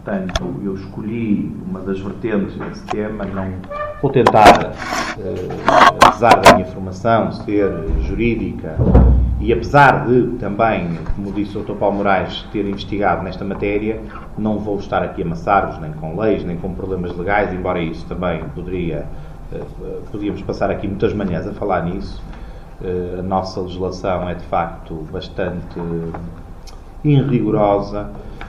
portanto, eu escolhi uma das vertentes desse tema. Não vou tentar, apesar da minha formação ser jurídica e apesar de também, como disse o Dr. Paulo Moraes, ter investigado nesta matéria, não vou estar aqui a amassar-vos nem com leis, nem com problemas legais, embora isso também podíamos passar aqui muitas manhãs a falar nisso. A nossa legislação é de facto bastante inrigorosa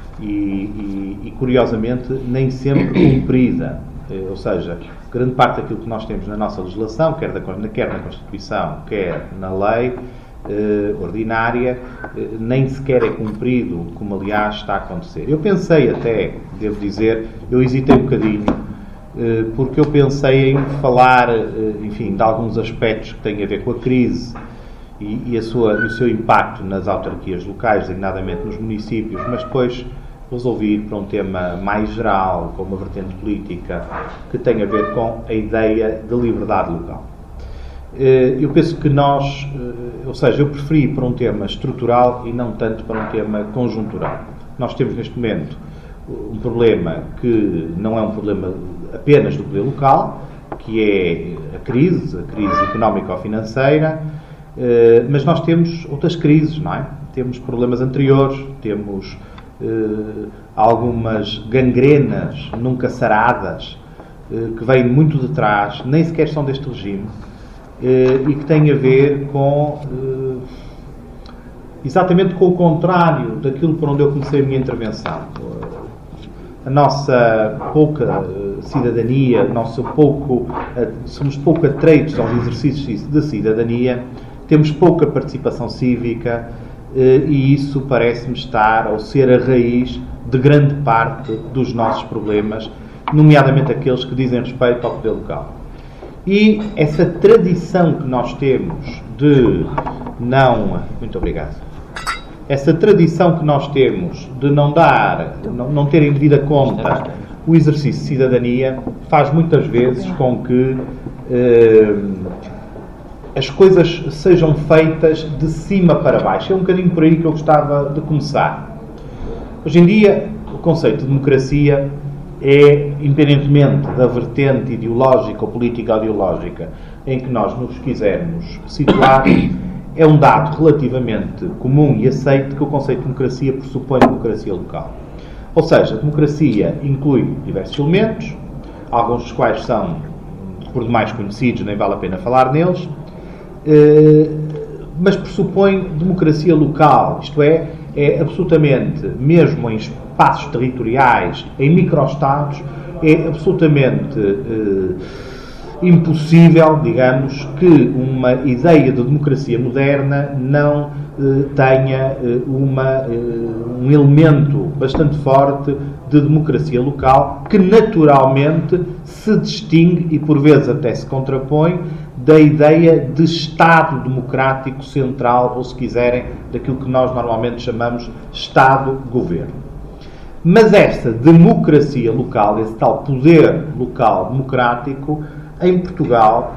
e curiosamente nem sempre cumprida, ou seja, grande parte daquilo que nós temos na nossa legislação, quer na Constituição, quer na lei ordinária, nem sequer é cumprido, como aliás está a acontecer. Eu pensei até, devo dizer, eu hesitei um bocadinho, porque eu pensei em falar, enfim, de alguns aspectos que têm a ver com a crise e o seu impacto nas autarquias locais, designadamente nos municípios, mas depois resolvi ir para um tema mais geral, com uma vertente política, que tem a ver com a ideia de liberdade local. Eu penso que eu preferi ir para um tema estrutural e não tanto para um tema conjuntural. Nós temos neste momento um problema que não é um problema apenas do poder local, que é a crise económico-financeira, mas nós temos outras crises, não é? Temos problemas anteriores, temos algumas gangrenas nunca saradas, que vêm muito de trás, nem sequer são deste regime, e que têm a ver com exatamente com o contrário daquilo por onde eu comecei a minha intervenção. A nossa pouca cidadania, somos pouco atreitos aos exercícios de cidadania, temos pouca participação cívica, e isso parece-me estar ou ser a raiz de grande parte dos nossos problemas, nomeadamente aqueles que dizem respeito ao poder local. E essa tradição que nós temos de não... Muito obrigado. Essa tradição que nós temos de não ter em devida conta o exercício de cidadania faz muitas vezes com que as coisas sejam feitas de cima para baixo. É um bocadinho por aí que eu gostava de começar. Hoje em dia, o conceito de democracia é, independentemente da vertente ideológica ou política-ideológica em que nós nos quisermos situar, é um dado relativamente comum e aceito que o conceito de democracia pressupõe democracia local. Ou seja, a democracia inclui diversos elementos, alguns dos quais são por demais conhecidos, nem vale a pena falar neles, mas pressupõe democracia local, isto é absolutamente, mesmo em espaços territoriais, em microestados, é absolutamente impossível, digamos, que uma ideia de democracia moderna não tenha um elemento bastante forte de democracia local, que naturalmente se distingue e por vezes até se contrapõe da ideia de Estado democrático central, ou se quiserem, daquilo que nós normalmente chamamos Estado-governo. Mas esta democracia local, esse tal poder local democrático, em Portugal,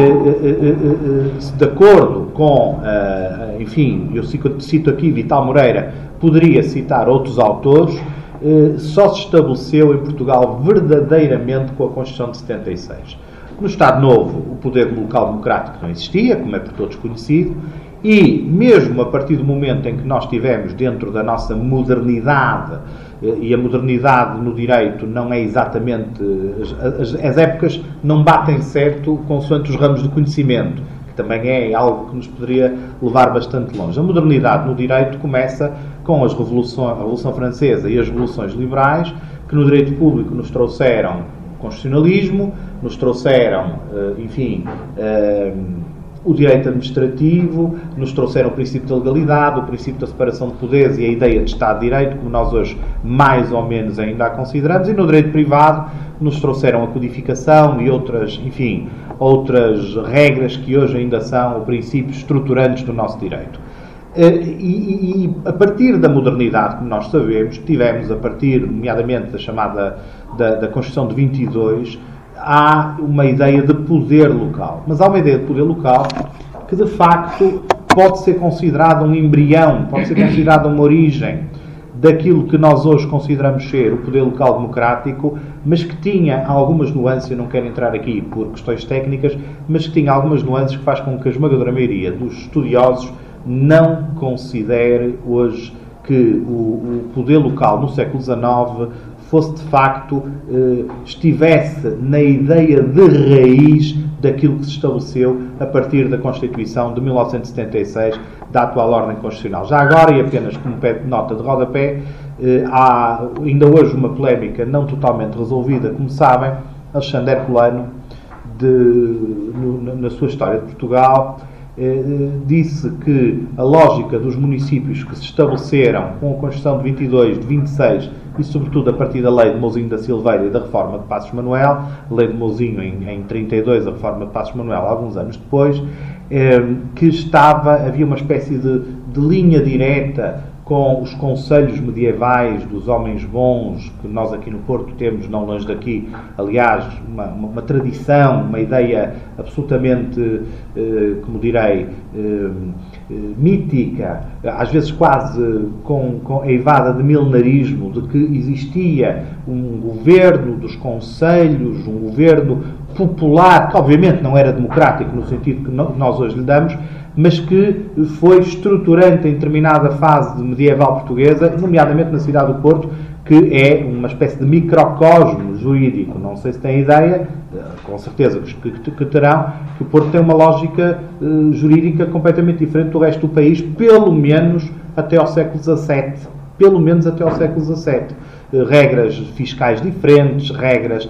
de acordo com, enfim, eu cito aqui Vital Moreira, poderia citar outros autores, só se estabeleceu em Portugal verdadeiramente com a Constituição de 76. No Estado Novo, o poder local democrático não existia, como é por todos conhecido, e mesmo a partir do momento em que nós tivemos dentro da nossa modernidade, e a modernidade no direito não é exatamente... As épocas não batem certo consoante os ramos de conhecimento, que também é algo que nos poderia levar bastante longe. A modernidade no direito começa com a Revolução Francesa e as Revoluções Liberais, que no direito público nos trouxeram constitucionalismo, nos trouxeram, enfim... o direito administrativo, nos trouxeram o princípio da legalidade, o princípio da separação de poderes e a ideia de Estado de Direito, como nós hoje mais ou menos ainda a consideramos, e no direito privado nos trouxeram a codificação e outras regras que hoje ainda são princípios estruturantes do nosso direito. E a partir da modernidade, como nós sabemos, tivemos, a partir, nomeadamente, da chamada da Constituição de 22, há uma ideia de poder local. Mas há uma ideia de poder local que, de facto, pode ser considerada um embrião, pode ser considerada uma origem daquilo que nós hoje consideramos ser o poder local democrático, mas que tinha algumas nuances, eu não quero entrar aqui por questões técnicas, mas que tinha algumas nuances que faz com que a esmagadora maioria dos estudiosos não considere hoje que o poder local no século XIX fosse de facto, estivesse na ideia de raiz daquilo que se estabeleceu a partir da Constituição de 1976, da atual ordem constitucional. Já agora, e apenas como nota de rodapé, há ainda hoje uma polémica não totalmente resolvida, como sabem. Alexandre Herculano, na sua história de Portugal, disse que a lógica dos municípios que se estabeleceram com a Constituição de 22, de 26 e sobretudo a partir da Lei de Mouzinho da Silveira e da Reforma de Passos Manuel, a Lei de Mouzinho em 32, a Reforma de Passos Manuel alguns anos depois, que havia uma espécie de linha direta com os conselhos medievais dos homens bons, que nós aqui no Porto temos, não longe daqui, aliás, uma tradição, uma ideia absolutamente, como direi, mítica, às vezes quase eivada de milenarismo, de que existia um governo dos conselhos, um governo popular, que obviamente não era democrático no sentido que nós hoje lhe damos, mas que foi estruturante em determinada fase medieval portuguesa, nomeadamente na cidade do Porto, que é uma espécie de microcosmo jurídico. Não sei se têm ideia, com certeza que terão, que o Porto tem uma lógica jurídica completamente diferente do resto do país, pelo menos até ao século XVII. Pelo menos até ao século XVII. Regras fiscais diferentes, regras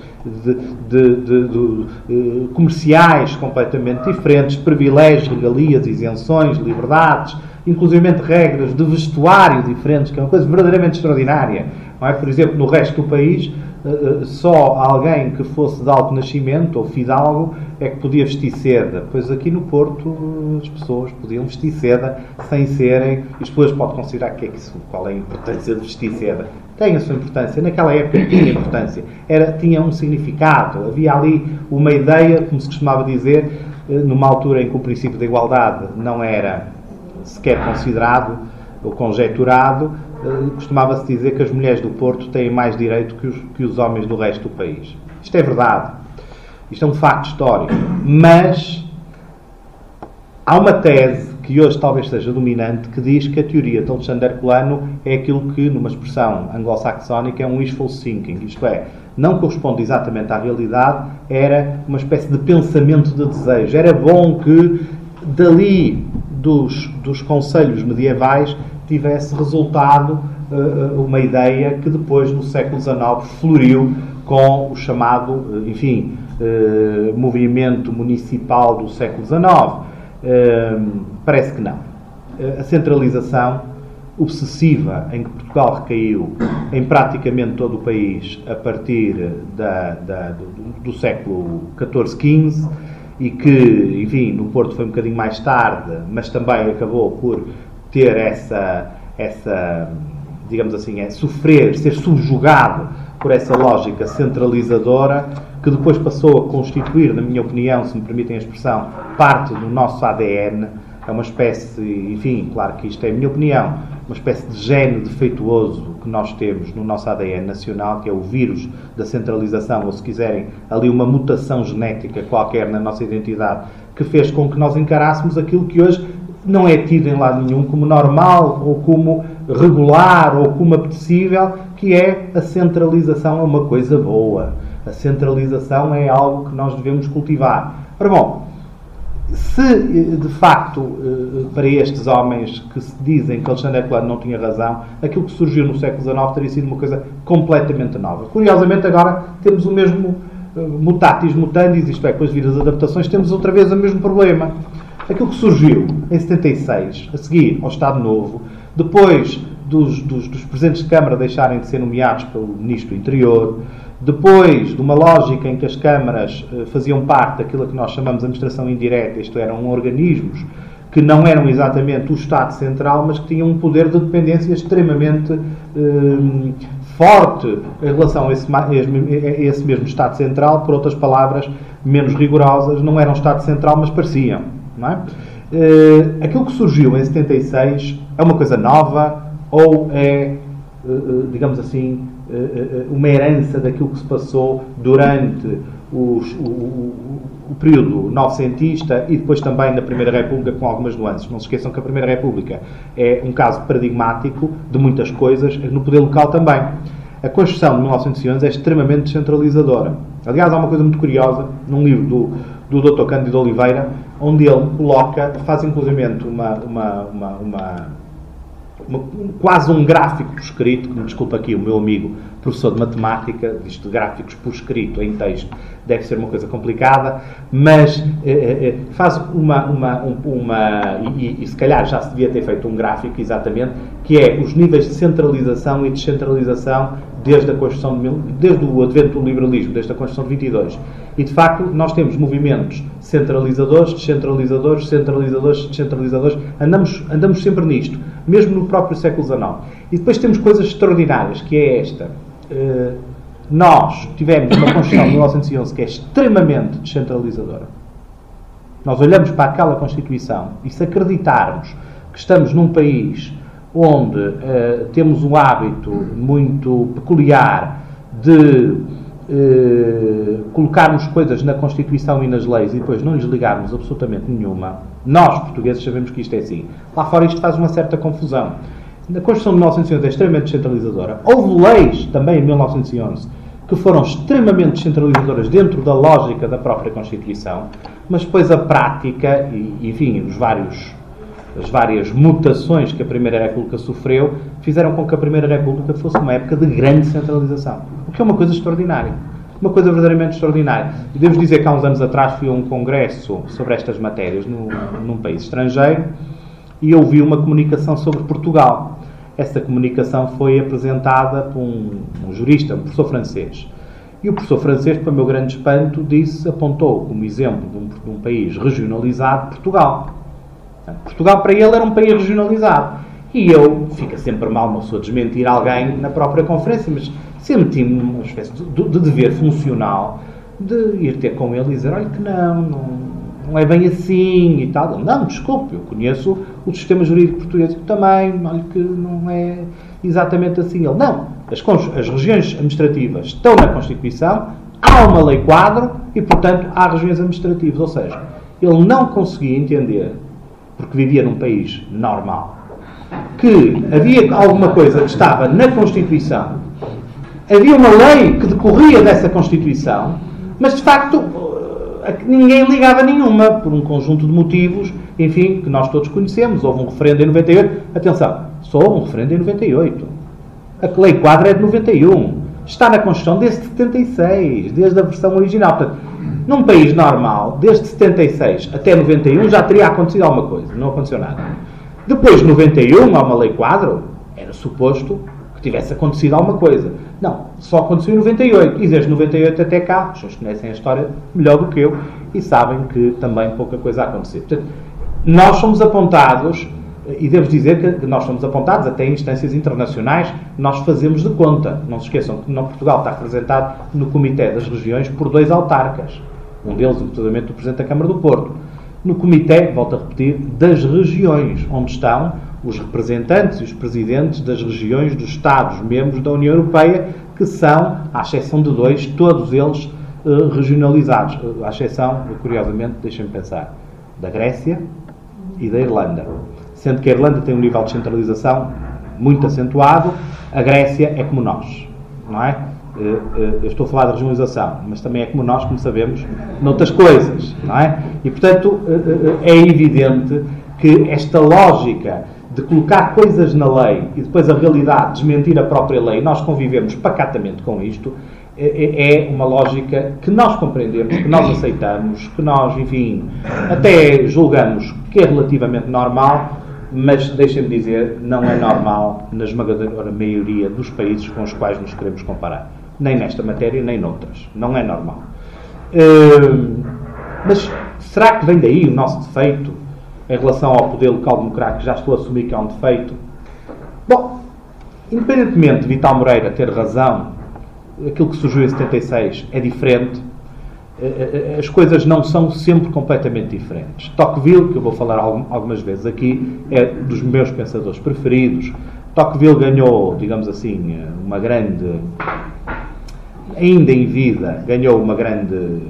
comerciais completamente diferentes, privilégios, regalias, isenções, liberdades, inclusive regras de vestuário diferentes, que é uma coisa verdadeiramente extraordinária. Não é? Por exemplo, no resto do país, só alguém que fosse de alto nascimento ou fidalgo é que podia vestir seda, pois aqui no Porto as pessoas podiam vestir seda sem serem, e depois pode considerar que é isso, qual é a importância de vestir seda. Tem a sua importância, naquela época tinha importância, tinha um significado, havia ali uma ideia, como se costumava dizer, numa altura em que o princípio da igualdade não era sequer considerado ou conjecturado, costumava-se dizer que as mulheres do Porto têm mais direito que os homens do resto do país. Isto é verdade. Isto é um facto histórico. Mas há uma tese que hoje talvez seja dominante que diz que a teoria de Alexandre Herculano é aquilo que, numa expressão anglo-saxónica, é um wishful thinking. Isto é, não corresponde exatamente à realidade, era uma espécie de pensamento de desejo. Era bom que dali dos conselhos medievais tivesse resultado uma ideia que depois, no século XIX, floriu com o chamado, enfim, movimento municipal do século XIX. Parece que não. A centralização obsessiva em que Portugal recaiu em praticamente todo o país a partir do século XIV, XV, e que, enfim, no Porto foi um bocadinho mais tarde, mas também acabou por ter essa digamos assim, ser subjugado por essa lógica centralizadora, que depois passou a constituir, na minha opinião, se me permitem a expressão, parte do nosso ADN. É uma espécie, enfim, claro que isto é a minha opinião, uma espécie de gene defeituoso que nós temos no nosso ADN nacional, que é o vírus da centralização, ou se quiserem, ali uma mutação genética qualquer na nossa identidade, que fez com que nós encarássemos aquilo que hoje não é tido em lado nenhum como normal, ou como regular, ou como apetecível, que é a centralização. É uma coisa boa. A centralização é algo que nós devemos cultivar. Ora bom, se de facto para estes homens que se dizem que Alexandre Herculano não tinha razão, aquilo que surgiu no século XIX teria sido uma coisa completamente nova. Curiosamente agora temos o mesmo mutatis mutandis, isto é, com as devidas adaptações, temos outra vez o mesmo problema. Aquilo que surgiu em 76, a seguir ao Estado Novo, depois dos presidentes de Câmara deixarem de ser nomeados pelo Ministro do Interior, depois de uma lógica em que as câmaras faziam parte daquilo que nós chamamos de administração indireta, isto eram organismos que não eram exatamente o Estado Central, mas que tinham um poder de dependência extremamente forte em relação a esse mesmo Estado Central, por outras palavras, menos rigorosas, não eram Estado Central, mas pareciam. Não é? Aquilo que surgiu em 76 é uma coisa nova ou é digamos assim, uma herança daquilo que se passou durante o período novecentista e depois também na Primeira República, com algumas nuances. Não se esqueçam que a Primeira República é um caso paradigmático de muitas coisas, no poder local também. A Constituição de 1911 é extremamente descentralizadora. Aliás, há uma coisa muito curiosa num livro do Dr. Cândido Oliveira, onde ele faz inclusivamente quase um gráfico por escrito, que me desculpa aqui o meu amigo professor de matemática, isto de gráficos por escrito em texto deve ser uma coisa complicada, mas faz e se calhar já se devia ter feito um gráfico exatamente, que é os níveis de centralização e descentralização desde a Constituição desde o advento do liberalismo, desde a Constituição de 22. E de facto nós temos movimentos centralizadores, descentralizadores, centralizadores, descentralizadores, andamos sempre nisto, mesmo no próprio século XIX. E depois temos coisas extraordinárias, que é esta. Nós tivemos uma Constituição de 1911 que é extremamente descentralizadora. Nós olhamos para aquela Constituição e se acreditarmos que estamos num país onde temos um hábito muito peculiar de colocarmos coisas na Constituição e nas leis e depois não lhes ligarmos absolutamente nenhuma, nós, portugueses, sabemos que isto é assim. Lá fora isto faz uma certa confusão. A Constituição de 1911 é extremamente descentralizadora. Houve leis, também em 1911, que foram extremamente descentralizadoras dentro da lógica da própria Constituição, mas depois a prática e, enfim, as várias mutações que a Primeira República sofreu fizeram com que a Primeira República fosse uma época de grande centralização. O que é uma coisa extraordinária. Uma coisa verdadeiramente extraordinária. E devo dizer que há uns anos atrás fui a um congresso sobre estas matérias num país estrangeiro e ouvi uma comunicação sobre Portugal. Essa comunicação foi apresentada por um jurista, um professor francês. E o professor francês, para o meu grande espanto, apontou como exemplo de um país regionalizado Portugal. Portugal, para ele, era um país regionalizado. E fica sempre mal uma pessoa desmentir alguém na própria conferência, mas senti-me uma espécie de dever funcional de ir ter com ele e dizer, olha que não é bem assim e tal. Não, desculpe, eu conheço o sistema jurídico português também, olha que não é exatamente assim. Ele, não, as regiões administrativas estão na Constituição, há uma lei quadro e, portanto, há regiões administrativas. Ou seja, ele não conseguia entender, porque vivia num país normal, que havia alguma coisa que estava na Constituição, havia uma lei que decorria dessa Constituição, mas de facto ninguém ligava nenhuma, por um conjunto de motivos, enfim, que nós todos conhecemos. Houve um referendo em 98, atenção, só houve um referendo em 98. A lei quadra é de 91, está na Constituição desde 76, desde a versão original. Portanto, num país normal, desde 76 até 91, já teria acontecido alguma coisa. Não aconteceu nada. Depois de 91, há uma lei quadro, era suposto que tivesse acontecido alguma coisa. Não, só aconteceu em 98. E desde 98 até cá, as pessoas conhecem a história melhor do que eu e sabem que também pouca coisa aconteceu. Portanto, nós somos apontados, e devo dizer que nós somos apontados até em instâncias internacionais, nós fazemos de conta. Não se esqueçam que Portugal está representado no Comitê das Regiões por 2 autarcas. Um deles, inclusivamente, o Presidente da Câmara do Porto. No Comitê, volto a repetir, das regiões, onde estão os representantes e os presidentes das regiões dos Estados-membros da União Europeia, que são, à exceção de 2, todos eles regionalizados. À exceção, curiosamente, deixem-me pensar, da Grécia e da Irlanda. Sendo que a Irlanda tem um nível de centralização muito acentuado, a Grécia é como nós, não é? Eu estou a falar de regionalização, mas também é como nós, como sabemos, noutras coisas, não é? E, portanto, é evidente que esta lógica de colocar coisas na lei e depois a realidade desmentir a própria lei, nós convivemos pacatamente com isto, é uma lógica que nós compreendemos, que nós aceitamos, que nós, enfim, até julgamos que é relativamente normal, mas, deixem-me dizer, não é normal na esmagadora maioria dos países com os quais nos queremos comparar. Nem nesta matéria, nem noutras. Não é normal. Mas será que vem daí o nosso defeito em relação ao poder local democrático? Já estou a assumir que é um defeito. Bom, independentemente de Vital Moreira ter razão, aquilo que surgiu em 76 é diferente. As coisas não são sempre completamente diferentes. Tocqueville, que eu vou falar algumas vezes aqui, é dos meus pensadores preferidos. Tocqueville ganhou, digamos assim, uma grande, ainda em vida, ganhou uma grande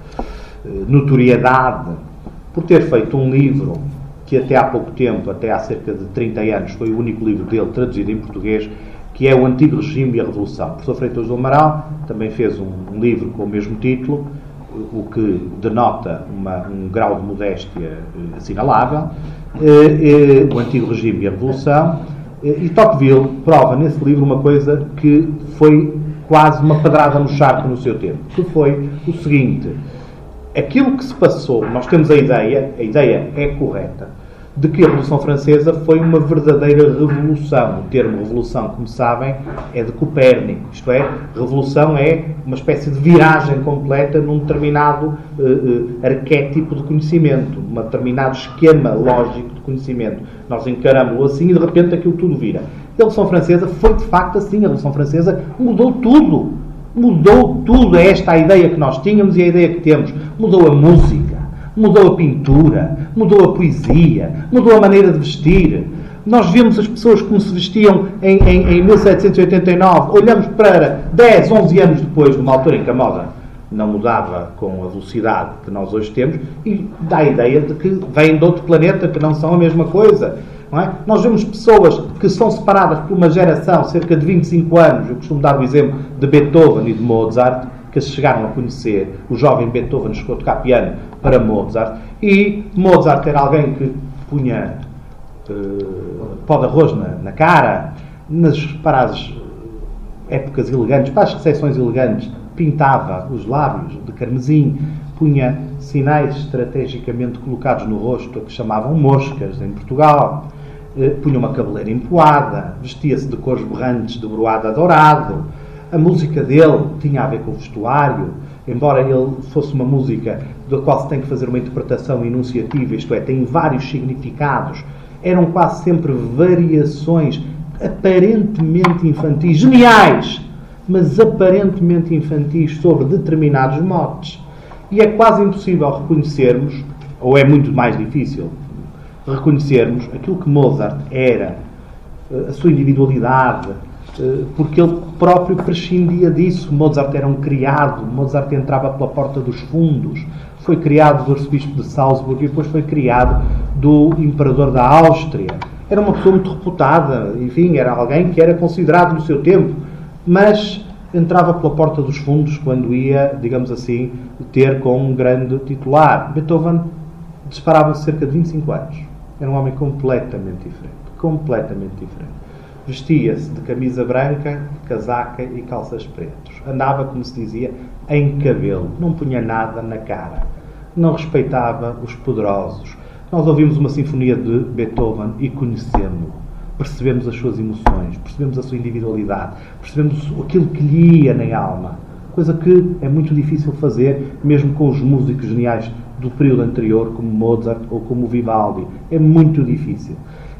notoriedade por ter feito um livro que até há pouco tempo, até há cerca de 30 anos, foi o único livro dele traduzido em português, que é O Antigo Regime e a Revolução. O professor Freitas do Amaral também fez um livro com o mesmo título, o que denota um grau de modéstia assinalável, O Antigo Regime e a Revolução, e Tocqueville prova nesse livro uma coisa que foi quase uma pedrada no charco no seu tempo, que foi o seguinte: aquilo que se passou, nós temos a ideia é correta, de que a Revolução Francesa foi uma verdadeira revolução. O termo revolução, como sabem, é de Copérnico. Isto é, revolução é uma espécie de viragem completa num determinado arquétipo de conhecimento, um determinado esquema lógico de conhecimento. Nós encaramos-lo assim e de repente aquilo tudo vira. A Revolução Francesa foi de facto assim. A Revolução Francesa mudou tudo. Mudou tudo. É esta a ideia que nós tínhamos e a ideia que temos. Mudou a música. Mudou a pintura, mudou a poesia, mudou a maneira de vestir. Nós vemos as pessoas como se vestiam em 1789, olhamos para 10, 11 anos depois, numa altura em que a moda não mudava com a velocidade que nós hoje temos, e dá a ideia de que vêm de outro planeta, que não são a mesma coisa. Não é? Nós vemos pessoas que são separadas por uma geração, cerca de 25 anos, eu costumo dar o exemplo de Beethoven e de Mozart, que se chegaram a conhecer. O jovem Beethoven chegou a tocar piano para Mozart, e Mozart era alguém que punha pó de arroz na cara, para as épocas elegantes, para as recepções elegantes, pintava os lábios de carmesim, punha sinais estrategicamente colocados no rosto, que chamavam moscas em Portugal, punha uma cabeleira empoada, vestia-se de cores berrantes de broada dourado. A música dele tinha a ver com o vestuário, embora ele fosse uma música da qual se tem que fazer uma interpretação enunciativa, isto é, tem vários significados, eram quase sempre variações aparentemente infantis, geniais, mas aparentemente infantis sobre determinados motes. E é quase impossível reconhecermos, ou é muito mais difícil reconhecermos aquilo que Mozart era, a sua individualidade, porque ele próprio prescindia disso. Mozart era um criado, Mozart entrava pela porta dos fundos, foi criado do arcebispo de Salzburgo e depois foi criado do imperador da Áustria. Era uma pessoa muito reputada, enfim, era alguém que era considerado no seu tempo, mas entrava pela porta dos fundos quando ia, digamos assim, ter com um grande titular. Beethoven disparava cerca de 25 anos. Era um homem completamente diferente. Completamente diferente. Vestia-se de camisa branca, casaca e calças pretos. Andava, como se dizia, em cabelo. Não punha nada na cara. Não respeitava os poderosos. Nós ouvimos uma sinfonia de Beethoven e conhecemos-lo. Percebemos as suas emoções, percebemos a sua individualidade, percebemos aquilo que lhe ia na alma. Coisa que é muito difícil fazer, mesmo com os músicos geniais do período anterior, como Mozart ou como Vivaldi. É muito difícil.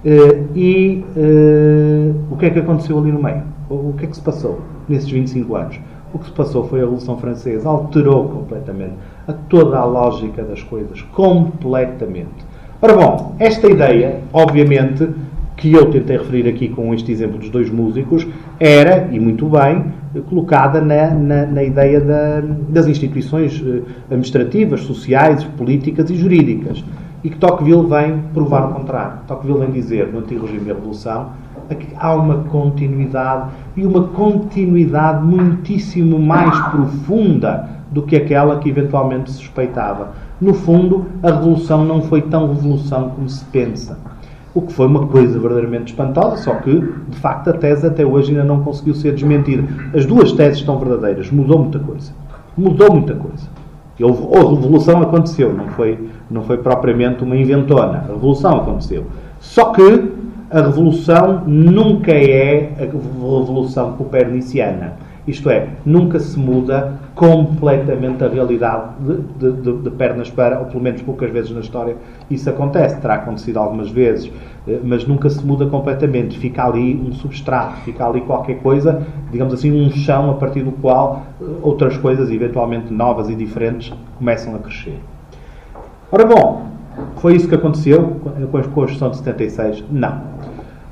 O que é que aconteceu ali no meio? O que é que se passou nesses 25 anos? O que se passou foi a Revolução Francesa. Alterou completamente toda a lógica das coisas. Completamente. Ora bom, esta ideia, obviamente, que eu tentei referir aqui com este exemplo dos dois músicos, era, e muito bem, colocada na ideia das instituições administrativas, sociais, políticas e jurídicas. E que Tocqueville vem provar o contrário. Tocqueville vem dizer, no Antigo Regime e a Revolução, que há uma continuidade, e uma continuidade muitíssimo mais profunda do que aquela que eventualmente se suspeitava. No fundo, a Revolução não foi tão revolução como se pensa. O que foi uma coisa verdadeiramente espantosa, só que, de facto, a tese até hoje ainda não conseguiu ser desmentida. As duas teses estão verdadeiras. Mudou muita coisa. Mudou muita coisa. A revolução aconteceu, não foi propriamente uma inventona. A revolução aconteceu. Só que a revolução nunca é a revolução coperniciana. Isto é, nunca se muda completamente a realidade de pernas para, ou pelo menos poucas vezes na história, isso acontece. Terá acontecido algumas vezes, mas nunca se muda completamente. Fica ali um substrato, fica ali qualquer coisa, digamos assim, um chão a partir do qual outras coisas, eventualmente novas e diferentes, começam a crescer. Ora bom, foi isso que aconteceu com a Constituição de 76? Não.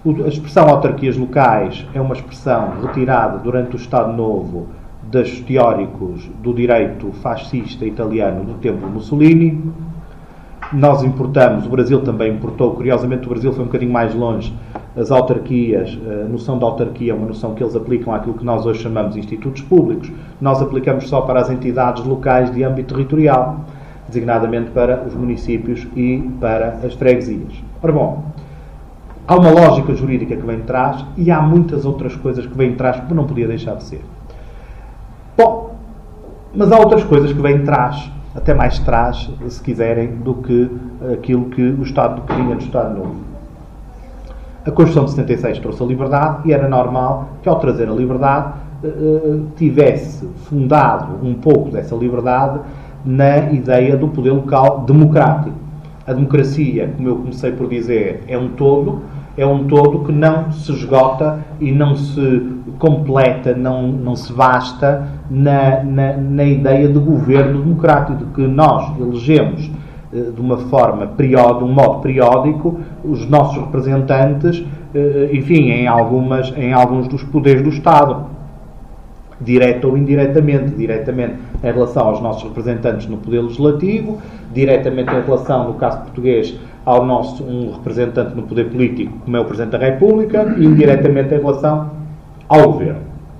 A expressão autarquias locais é uma expressão retirada durante o Estado Novo dos teóricos do direito fascista italiano do tempo de Mussolini. Nós importamos, o Brasil também importou, curiosamente o Brasil foi um bocadinho mais longe, as autarquias, a noção de autarquia é uma noção que eles aplicam àquilo que nós hoje chamamos de institutos públicos. Nós aplicamos só para as entidades locais de âmbito territorial, designadamente para os municípios e para as freguesias. Ora bom, há uma lógica jurídica que vem de trás e há muitas outras coisas que vêm de trás que não podia deixar de ser. Bom, mas há outras coisas que vêm de trás, até mais trás, se quiserem, do que aquilo que o Estado que vinha do Estado Novo. A Constituição de 76 trouxe a liberdade e era normal que, ao trazer a liberdade, tivesse fundado um pouco dessa liberdade na ideia do poder local democrático. A democracia, como eu comecei por dizer, é um todo que não se esgota e não se completa, não se basta na ideia de governo democrático, de que nós elegemos de uma forma de um modo periódico os nossos representantes, enfim, em alguns dos poderes do Estado, direta ou indiretamente, diretamente em relação aos nossos representantes no poder legislativo, diretamente em relação, no caso português, ao nosso um representante no poder político, como é o Presidente da República, e indiretamente em relação ao Governo.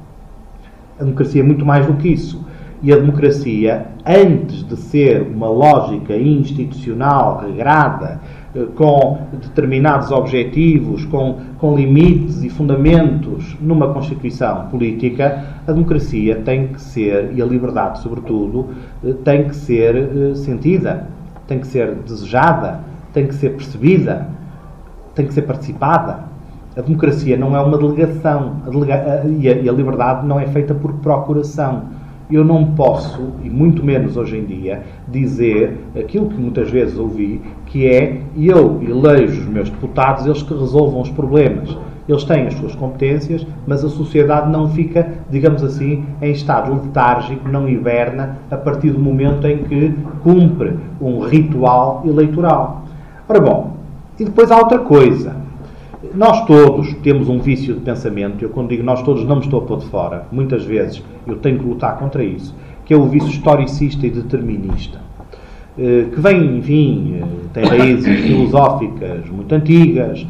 A democracia é muito mais do que isso. E a democracia, antes de ser uma lógica institucional, regrada, com determinados objetivos, com limites e fundamentos numa Constituição política, a democracia tem que ser, e a liberdade sobretudo, tem que ser sentida, tem que ser desejada, tem que ser percebida, tem que ser participada. A democracia não é uma delegação, e a liberdade não é feita por procuração. Eu não posso, e muito menos hoje em dia, dizer aquilo que muitas vezes ouvi, que é: eu elejo os meus deputados, eles que resolvam os problemas. Eles têm as suas competências, mas a sociedade não fica, digamos assim, em estado letárgico, não hiberna, a partir do momento em que cumpre um ritual eleitoral. Ora bom, e depois há outra coisa. Nós todos temos um vício de pensamento. Eu, quando digo nós todos, não me estou a pôr de fora. Muitas vezes eu tenho que lutar contra isso, que é o vício historicista e determinista, que vem, enfim, tem raízes filosóficas muito antigas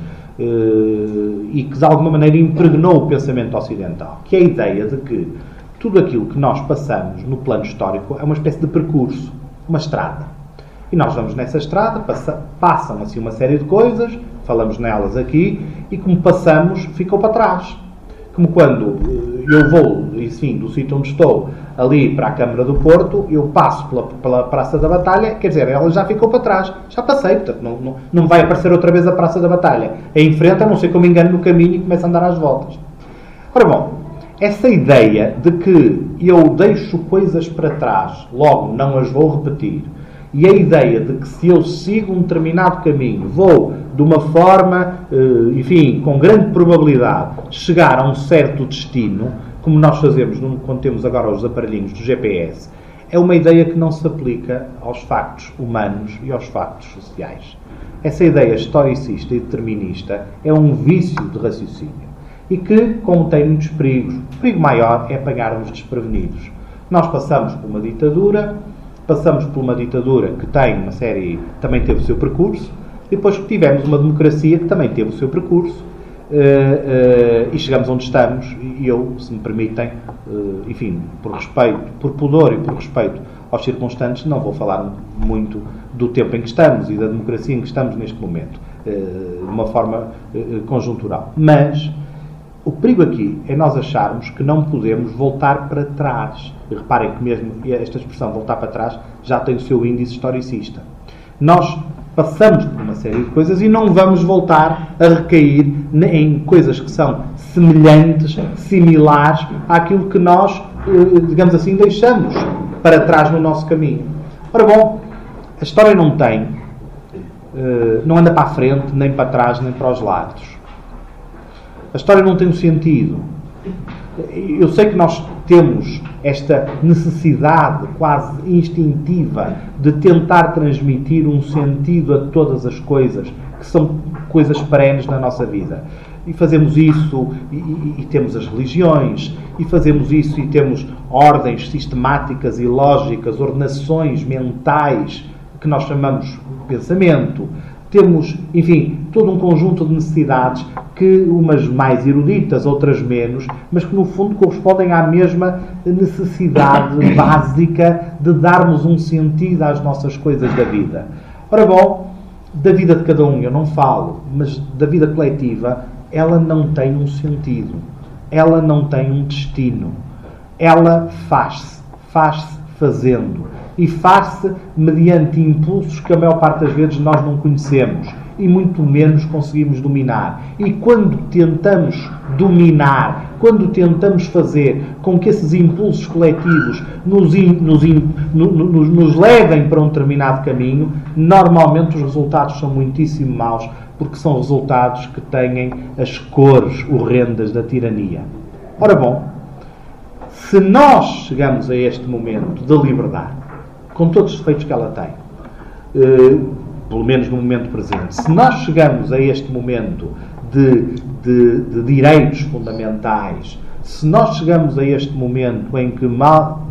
e que de alguma maneira impregnou o pensamento ocidental, que é a ideia de que tudo aquilo que nós passamos no plano histórico é uma espécie de percurso, uma estrada. E nós vamos nessa estrada, passam assim uma série de coisas, falamos nelas aqui, e como passamos, ficou para trás. Como quando eu vou, enfim, do sítio onde estou, ali para a Câmara do Porto, eu passo pela Praça da Batalha, quer dizer, ela já ficou para trás, já passei, portanto não vai aparecer outra vez a Praça da Batalha. É em frente, a não ser que eu me engane no caminho e comece a andar às voltas. Ora bom, essa ideia de que eu deixo coisas para trás, logo não as vou repetir, e a ideia de que se eu sigo um determinado caminho, vou de uma forma, enfim, com grande probabilidade, chegar a um certo destino, como nós fazemos quando temos agora os aparelhinhos do GPS, é uma ideia que não se aplica aos factos humanos e aos factos sociais. Essa ideia historicista e determinista é um vício de raciocínio e que contém muitos perigos. O perigo maior é apanhar-nos desprevenidos. Nós passamos por uma ditadura que tem uma série, também teve o seu percurso, depois que tivemos uma democracia que também teve o seu percurso, e chegamos onde estamos, e eu, se me permitem, enfim, por respeito, por pudor e por respeito aos circunstantes, não vou falar muito do tempo em que estamos e da democracia em que estamos neste momento, de uma forma conjuntural. Mas o perigo aqui é nós acharmos que não podemos voltar para trás. E reparem que mesmo esta expressão voltar para trás já tem o seu índice historicista. Nós passamos por uma série de coisas e não vamos voltar a recair em coisas que são semelhantes, similares àquilo que nós, digamos assim, deixamos para trás no nosso caminho. Ora bom, a história não anda para a frente, nem para trás, nem para os lados. A história não tem um sentido. Eu sei que nós temos esta necessidade quase instintiva de tentar transmitir um sentido a todas as coisas, que são coisas perenes na nossa vida. e fazemos isso e temos as religiões, e fazemos isso e temos ordens sistemáticas e lógicas, ordenações mentais, que nós chamamos de pensamento. Temos, enfim, todo um conjunto de necessidades que umas mais eruditas, outras menos, mas que no fundo correspondem à mesma necessidade básica de darmos um sentido às nossas coisas da vida. Ora bom, da vida de cada um eu não falo, mas da vida coletiva, ela não tem um sentido, ela não tem um destino, ela faz-se fazendo. E faz-se mediante impulsos que a maior parte das vezes nós não conhecemos e muito menos conseguimos dominar. E quando tentamos dominar, quando tentamos fazer com que esses impulsos coletivos nos levem para um determinado caminho, normalmente os resultados são muitíssimo maus, porque são resultados que têm as cores horrendas da tirania. Ora bom, se nós chegamos a este momento de liberdade, com todos os defeitos que ela tem, pelo menos no momento presente, se nós chegamos a este momento de direitos fundamentais, se nós chegamos a este momento em que, melhor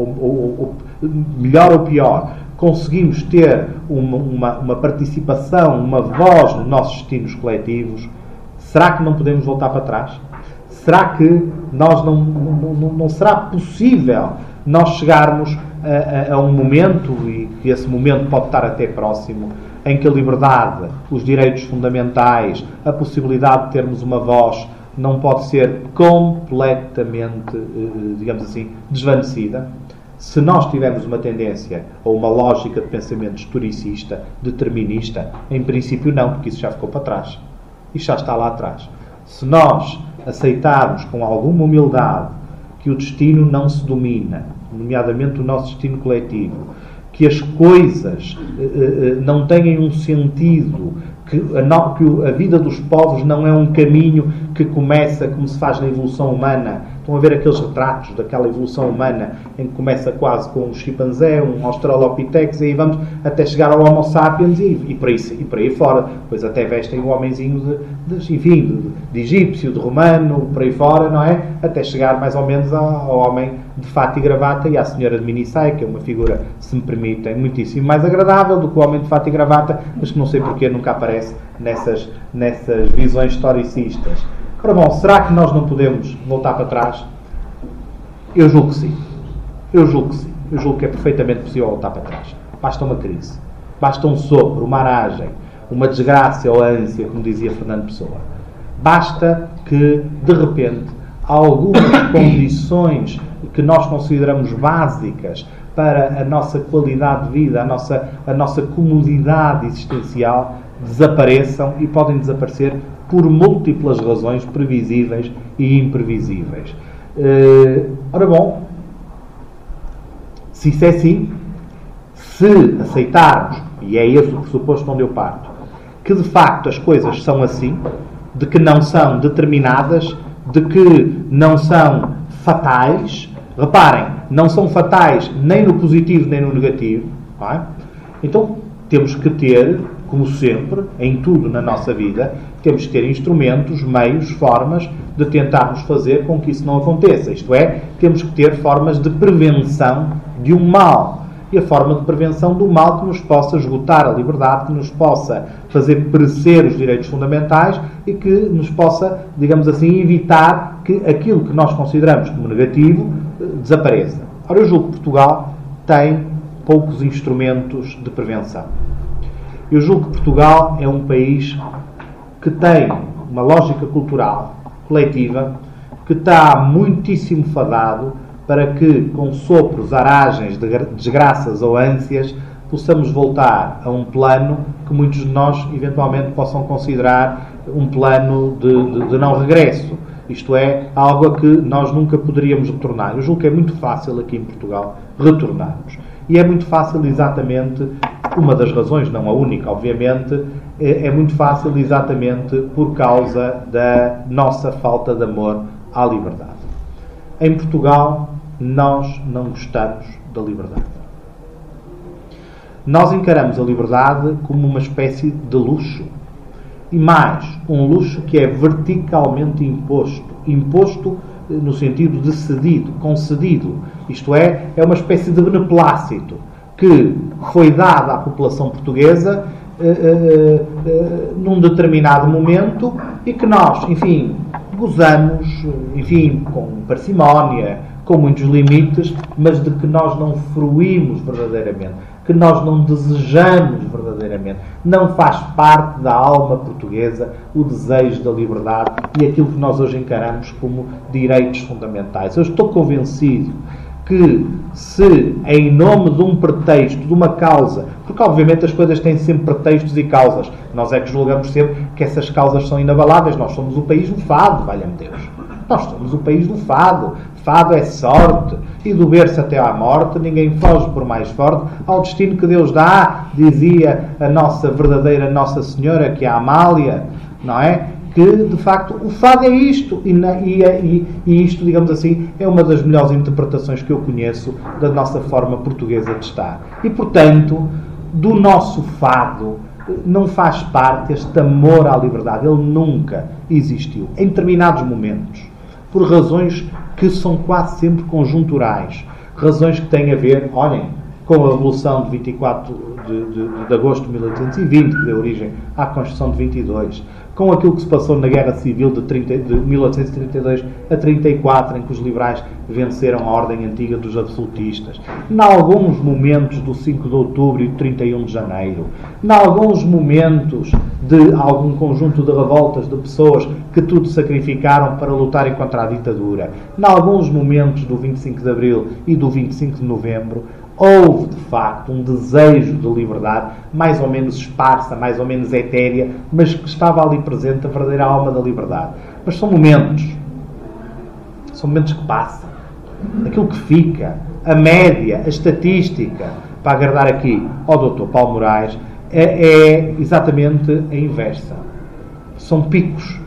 ou pior, conseguimos ter uma participação, uma voz nos nossos destinos coletivos, será que não podemos voltar para trás? Será que não será possível nós chegarmos a um momento, e que esse momento pode estar até próximo, em que a liberdade, os direitos fundamentais, a possibilidade de termos uma voz não pode ser completamente, digamos assim, desvanecida? Se nós tivermos uma tendência ou uma lógica de pensamento historicista, determinista, em princípio não, porque isso já ficou para trás. Isso já está lá atrás. Se nós aceitarmos com alguma humildade que o destino não se domina, nomeadamente o nosso destino coletivo, que as coisas não têm um sentido, que a vida dos povos não é um caminho que começa como se faz na evolução humana. Estão a ver aqueles retratos daquela evolução humana em que começa quase com um chimpanzé, um australopithecus, e aí vamos até chegar ao Homo sapiens e por aí fora. Depois até vestem o homenzinho de egípcio, de romano, por aí fora, não é? Até chegar mais ou menos ao homem de fato e gravata e à senhora de minissaia, que é uma figura, se me permitem, muitíssimo mais agradável do que o homem de fato e gravata, mas que não sei porque nunca aparece nessas visões historicistas. Ora bom, será que nós não podemos voltar para trás? Eu julgo que sim. Eu julgo que é perfeitamente possível voltar para trás. Basta uma crise. Basta um sopro, uma aragem, uma desgraça ou ânsia, como dizia Fernando Pessoa. Basta que, de repente, algumas condições que nós consideramos básicas para a nossa qualidade de vida, a nossa comodidade existencial, desapareçam, e podem desaparecer por múltiplas razões previsíveis e imprevisíveis. Ora bom, se isso é assim, se aceitarmos, e é esse o pressuposto onde eu parto, que de facto as coisas são assim, de que não são determinadas, de que não são fatais, reparem, não são fatais nem no positivo nem no negativo, não é? Então temos que ter, como sempre, em tudo na nossa vida, temos que ter instrumentos, meios, formas de tentarmos fazer com que isso não aconteça. Isto é, temos que ter formas de prevenção de um mal. E a forma de prevenção do mal que nos possa esgotar a liberdade, que nos possa fazer perecer os direitos fundamentais e que nos possa, digamos assim, evitar que aquilo que nós consideramos como negativo desapareça. Ora, eu julgo que Portugal tem poucos instrumentos de prevenção. Eu julgo que Portugal é um país que tem uma lógica cultural coletiva que está muitíssimo fadado para que, com sopros, aragens, desgraças ou ânsias, possamos voltar a um plano que muitos de nós eventualmente possam considerar um plano de não regresso. Isto é, algo a que nós nunca poderíamos retornar. Eu julgo que é muito fácil aqui em Portugal retornarmos. E é muito fácil exatamente, uma das razões, não a única, obviamente, é muito fácil exatamente por causa da nossa falta de amor à liberdade. Em Portugal, nós não gostamos da liberdade. Nós encaramos a liberdade como uma espécie de luxo. E mais, um luxo que é verticalmente imposto. Imposto no sentido de cedido, concedido. Isto é uma espécie de beneplácito que foi dado à população portuguesa num determinado momento e que nós, enfim, gozamos, enfim, com parcimónia, com muitos limites, mas de que nós não fruímos verdadeiramente, que nós não desejamos verdadeiramente. Não faz parte da alma portuguesa o desejo da liberdade e aquilo que nós hoje encaramos como direitos fundamentais. Eu estou convencido que se, em nome de um pretexto, de uma causa, porque obviamente as coisas têm sempre pretextos e causas, nós é que julgamos sempre que essas causas são inabaláveis. Nós somos o país do fado, valha-me Deus. Nós somos o país do fado. Fado é sorte, e do berço até à morte, ninguém foge por mais forte ao destino que Deus dá, dizia a nossa verdadeira Nossa Senhora, que é a Amália, não é? Que, de facto, o fado é isto, e isto, digamos assim, é uma das melhores interpretações que eu conheço da nossa forma portuguesa de estar. E, portanto, do nosso fado não faz parte este amor à liberdade. Ele nunca existiu. Em determinados momentos, por razões que são quase sempre conjunturais, razões que têm a ver, olhem, com a Revolução de 24 de agosto de 1820, que deu origem à Constituição de 22, com aquilo que se passou na Guerra Civil de 1832 a 34, em que os liberais venceram a ordem antiga dos absolutistas, em alguns momentos do 5 de outubro e do 31 de janeiro, em alguns momentos de algum conjunto de revoltas de pessoas que tudo sacrificaram para lutarem contra a ditadura, em alguns momentos do 25 de abril e do 25 de novembro, houve, de facto, um desejo de liberdade, mais ou menos esparsa, mais ou menos etérea, mas que estava ali presente a verdadeira alma da liberdade. Mas são momentos que passam. Aquilo que fica, a média, a estatística, para agradar aqui ao Dr. Paulo Moraes, é exatamente a inversa. São picos,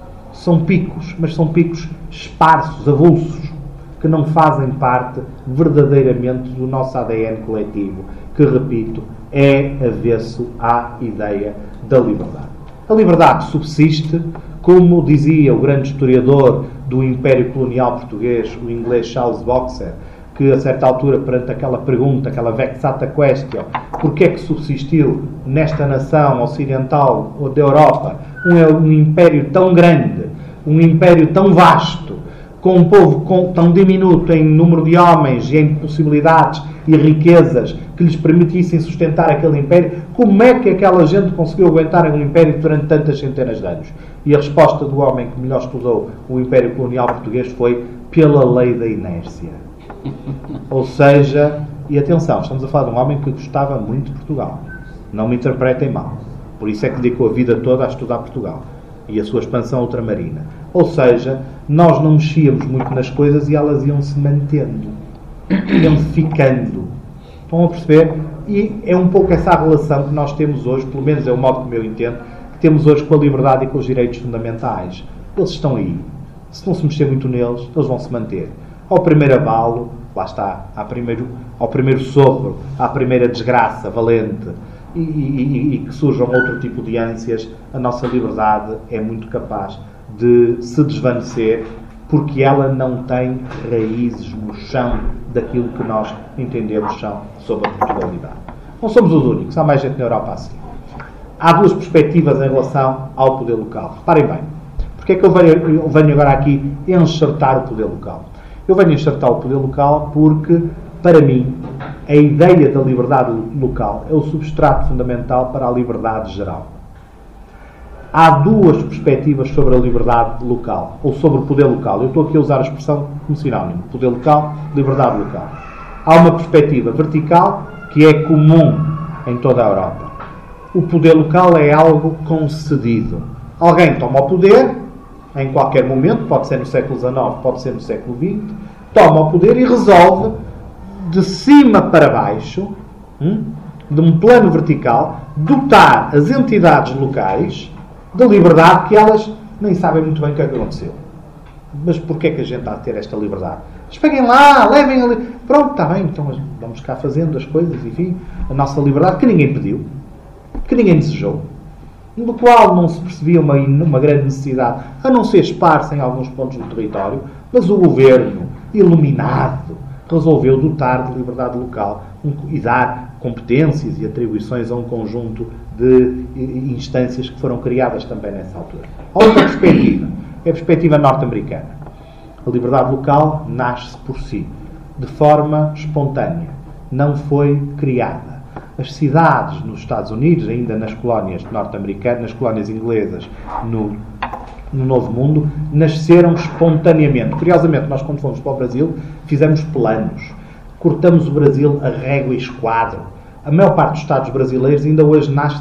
mas são picos esparsos, avulsos, que não fazem parte verdadeiramente do nosso ADN coletivo, que, repito, é avesso à ideia da liberdade. A liberdade subsiste, como dizia o grande historiador do Império Colonial Português, o inglês Charles Boxer, que a certa altura, perante aquela pergunta, aquela vexata question, porque é que subsistiu nesta nação ocidental ou da Europa um império tão grande, um império tão vasto, com um povo tão diminuto em número de homens e em possibilidades e riquezas que lhes permitissem sustentar aquele império, como é que aquela gente conseguiu aguentar um império durante tantas centenas de anos? E a resposta do homem que melhor estudou o Império Colonial Português foi pela lei da inércia. Ou seja, e atenção, estamos a falar de um homem que gostava muito de Portugal. Não me interpretem mal. Por isso é que dedicou a vida toda a estudar Portugal e a sua expansão ultramarina. Ou seja, nós não mexíamos muito nas coisas e elas iam-se mantendo, iam ficando. Estão a perceber? E é um pouco essa a relação que nós temos hoje, pelo menos é o modo como eu entendo, que temos hoje com a liberdade e com os direitos fundamentais. Eles estão aí. Se não se mexer muito neles, eles vão se manter. Ao primeiro abalo, lá está, ao primeiro sopro, à primeira desgraça valente, e que surjam outro tipo de ânsias, a nossa liberdade é muito capaz de se desvanecer, porque ela não tem raízes no chão daquilo que nós entendemos são sobre a Portugalidade. Não somos os únicos, há mais gente na Europa assim. Há duas perspectivas em relação ao poder local. Reparem bem, porque é que eu venho agora aqui enxertar o poder local? Eu venho enxertar o poder local porque, para mim, a ideia da liberdade local é o substrato fundamental para a liberdade geral. Há duas perspectivas sobre a liberdade local, ou sobre o poder local. Eu estou aqui a usar a expressão como sinónimo. Poder local, liberdade local. Há uma perspectiva vertical, que é comum em toda a Europa. O poder local é algo concedido. Alguém toma o poder, em qualquer momento, pode ser no século XIX, pode ser no século XX, toma o poder e resolve, de cima para baixo, de um plano vertical, dotar as entidades locais de liberdade que elas nem sabem muito bem o que é que aconteceu. Mas porquê é que a gente está a ter esta liberdade? Mas peguem lá, levem ali. Pronto, está bem, então vamos cá fazendo as coisas, enfim, a nossa liberdade, que ninguém pediu, que ninguém desejou. do qual não se percebia uma grande necessidade, a não ser esparsa em alguns pontos do território, mas o governo, iluminado, resolveu dotar de liberdade local e dar competências e atribuições a um conjunto de instâncias que foram criadas também nessa altura. A outra perspectiva é a perspectiva norte-americana. A liberdade local nasce por si, de forma espontânea, não foi criada. As cidades nos Estados Unidos, ainda nas colónias norte-americanas, nas colónias inglesas, no Novo Mundo, nasceram espontaneamente. Curiosamente, nós quando fomos para o Brasil, fizemos planos. Cortamos o Brasil a régua e esquadro. A maior parte dos Estados brasileiros ainda hoje nasce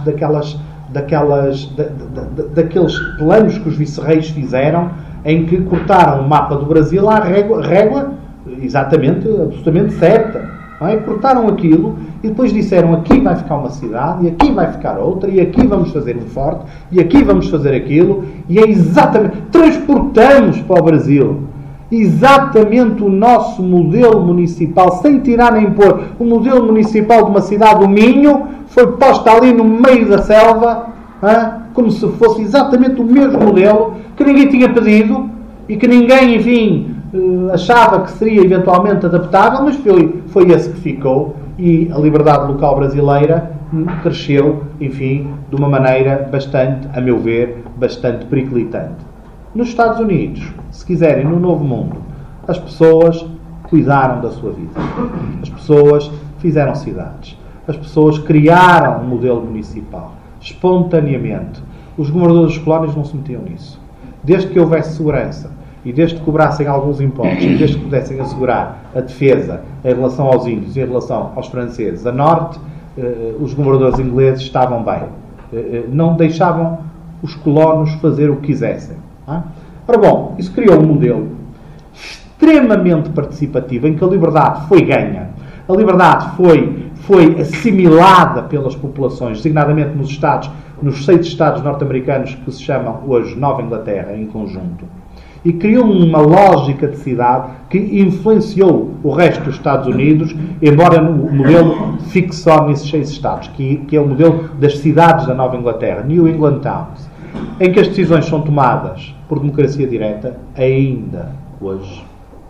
daqueles planos que os vice-reis fizeram, em que cortaram o mapa do Brasil à régua exatamente, absolutamente certa. Não é? Cortaram aquilo e depois disseram: aqui vai ficar uma cidade, e aqui vai ficar outra, e aqui vamos fazer um forte, e aqui vamos fazer aquilo, e é exatamente... Transportamos para o Brasil exatamente o nosso modelo municipal, sem tirar nem pôr. O modelo municipal de uma cidade do Minho foi posto ali no meio da selva, como se fosse exatamente o mesmo modelo, que ninguém tinha pedido, e que ninguém, enfim, achava que seria eventualmente adaptável, mas foi esse que ficou, e a liberdade local brasileira cresceu, enfim, de uma maneira bastante, a meu ver, bastante periclitante. Nos Estados Unidos, se quiserem, no Novo Mundo, as pessoas cuidaram da sua vida. As pessoas fizeram cidades. As pessoas criaram um modelo municipal, espontaneamente. Os governadores das colónias não se metiam nisso. Desde que houvesse segurança, e desde que cobrassem alguns impostos, e desde que pudessem assegurar a defesa em relação aos índios e em relação aos franceses a norte, os governadores ingleses estavam bem. Não deixavam os colonos fazer o que quisessem. Ora bom, isso criou um modelo extremamente participativo, em que a liberdade foi ganha. A liberdade foi assimilada pelas populações, designadamente nos 6 estados norte-americanos que se chamam hoje Nova Inglaterra, em conjunto. E criou uma lógica de cidade que influenciou o resto dos Estados Unidos, embora o modelo fique só nesses 6 estados, que é o modelo das cidades da Nova Inglaterra, New England Towns, em que as decisões são tomadas por democracia direta, ainda hoje.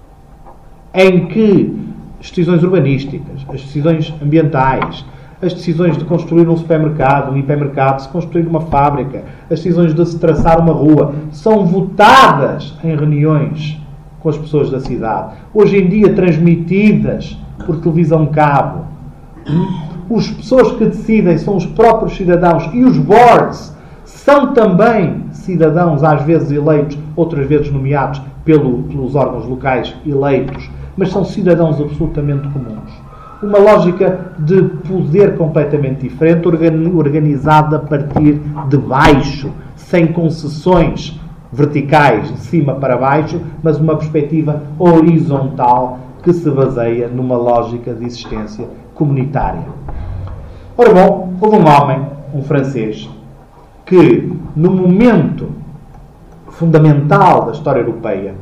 Em que as decisões urbanísticas, as decisões ambientais, as decisões de construir um supermercado, um hipermercado, de se construir uma fábrica, as decisões de se traçar uma rua, são votadas em reuniões com as pessoas da cidade. Hoje em dia transmitidas por televisão cabo. As pessoas que decidem são os próprios cidadãos, e os boards são também cidadãos, às vezes eleitos, outras vezes nomeados pelos órgãos locais eleitos, mas são cidadãos absolutamente comuns. Uma lógica de poder completamente diferente, organizada a partir de baixo, sem concessões verticais, de cima para baixo, mas uma perspectiva horizontal que se baseia numa lógica de existência comunitária. Ora bom, houve um homem, um francês, que no momento fundamental da história europeia,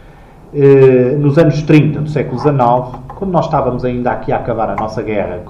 nos anos 30 do século XIX, quando nós estávamos ainda aqui a acabar a nossa guerra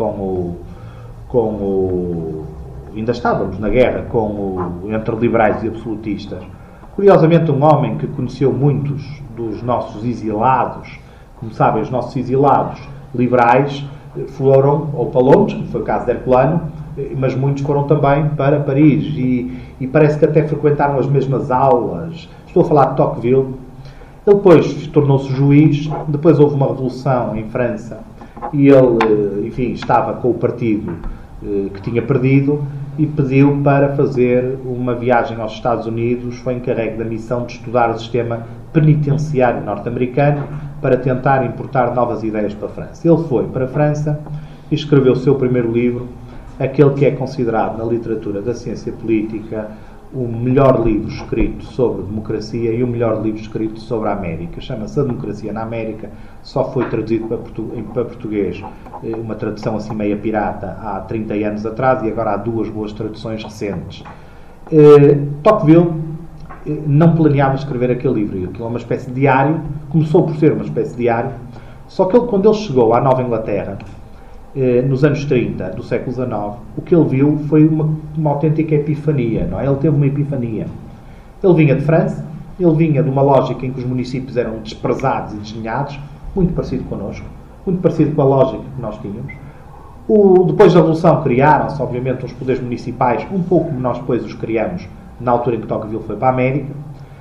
ainda estávamos na guerra entre liberais e absolutistas, curiosamente um homem que conheceu muitos dos nossos exilados, como sabem, os nossos exilados liberais foram ou para Londres, como foi o caso de Herculano, mas muitos foram também para Paris e parece que até frequentaram as mesmas aulas. Estou a falar de Tocqueville. Ele depois tornou-se juiz, depois houve uma revolução em França e ele, enfim, estava com o partido que tinha perdido e pediu para fazer uma viagem aos Estados Unidos, foi encarregue da missão de estudar o sistema penitenciário norte-americano para tentar importar novas ideias para a França. Ele foi para a França e escreveu o seu primeiro livro, aquele que é considerado na literatura da ciência política o melhor livro escrito sobre democracia e o melhor livro escrito sobre a América. Chama-se A Democracia na América. Só foi traduzido para português, uma tradução assim meia pirata, há 30 anos atrás, e agora há 2 boas traduções recentes. Tocqueville não planeava escrever aquele livro. Aquilo é uma espécie de diário. Começou por ser uma espécie de diário. Só que quando ele chegou à Nova Inglaterra, nos anos 30 do século XIX, o que ele viu foi uma autêntica epifania, não é? Ele teve uma epifania. Ele vinha de França, ele vinha de uma lógica em que os municípios eram desprezados e desdenhados, muito parecido connosco, muito parecido com a lógica que nós tínhamos. Depois da Revolução criaram-se, obviamente, os poderes municipais, um pouco como nós depois os criamos na altura em que Tocqueville foi para a América,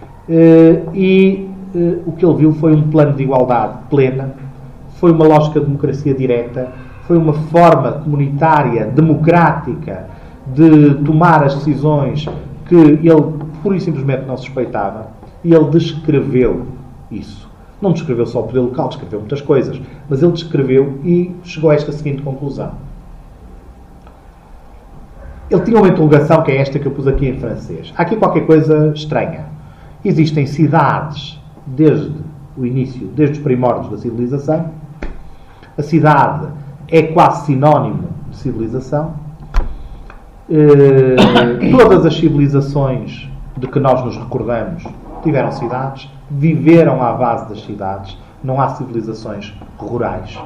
o que ele viu foi um plano de igualdade plena, foi uma lógica de democracia direta, foi uma forma comunitária, democrática, de tomar as decisões que ele, pura e simplesmente, não suspeitava, e ele descreveu isso. Não descreveu só o poder local, descreveu muitas coisas, mas ele descreveu e chegou a esta seguinte conclusão. Ele tinha uma interrogação, que é esta que eu pus aqui em francês. Há aqui qualquer coisa estranha. Existem cidades desde o início, desde os primórdios da civilização. A cidade é quase sinónimo de civilização. Todas as civilizações de que nós nos recordamos tiveram cidades, viveram à base das cidades, não há civilizações rurais.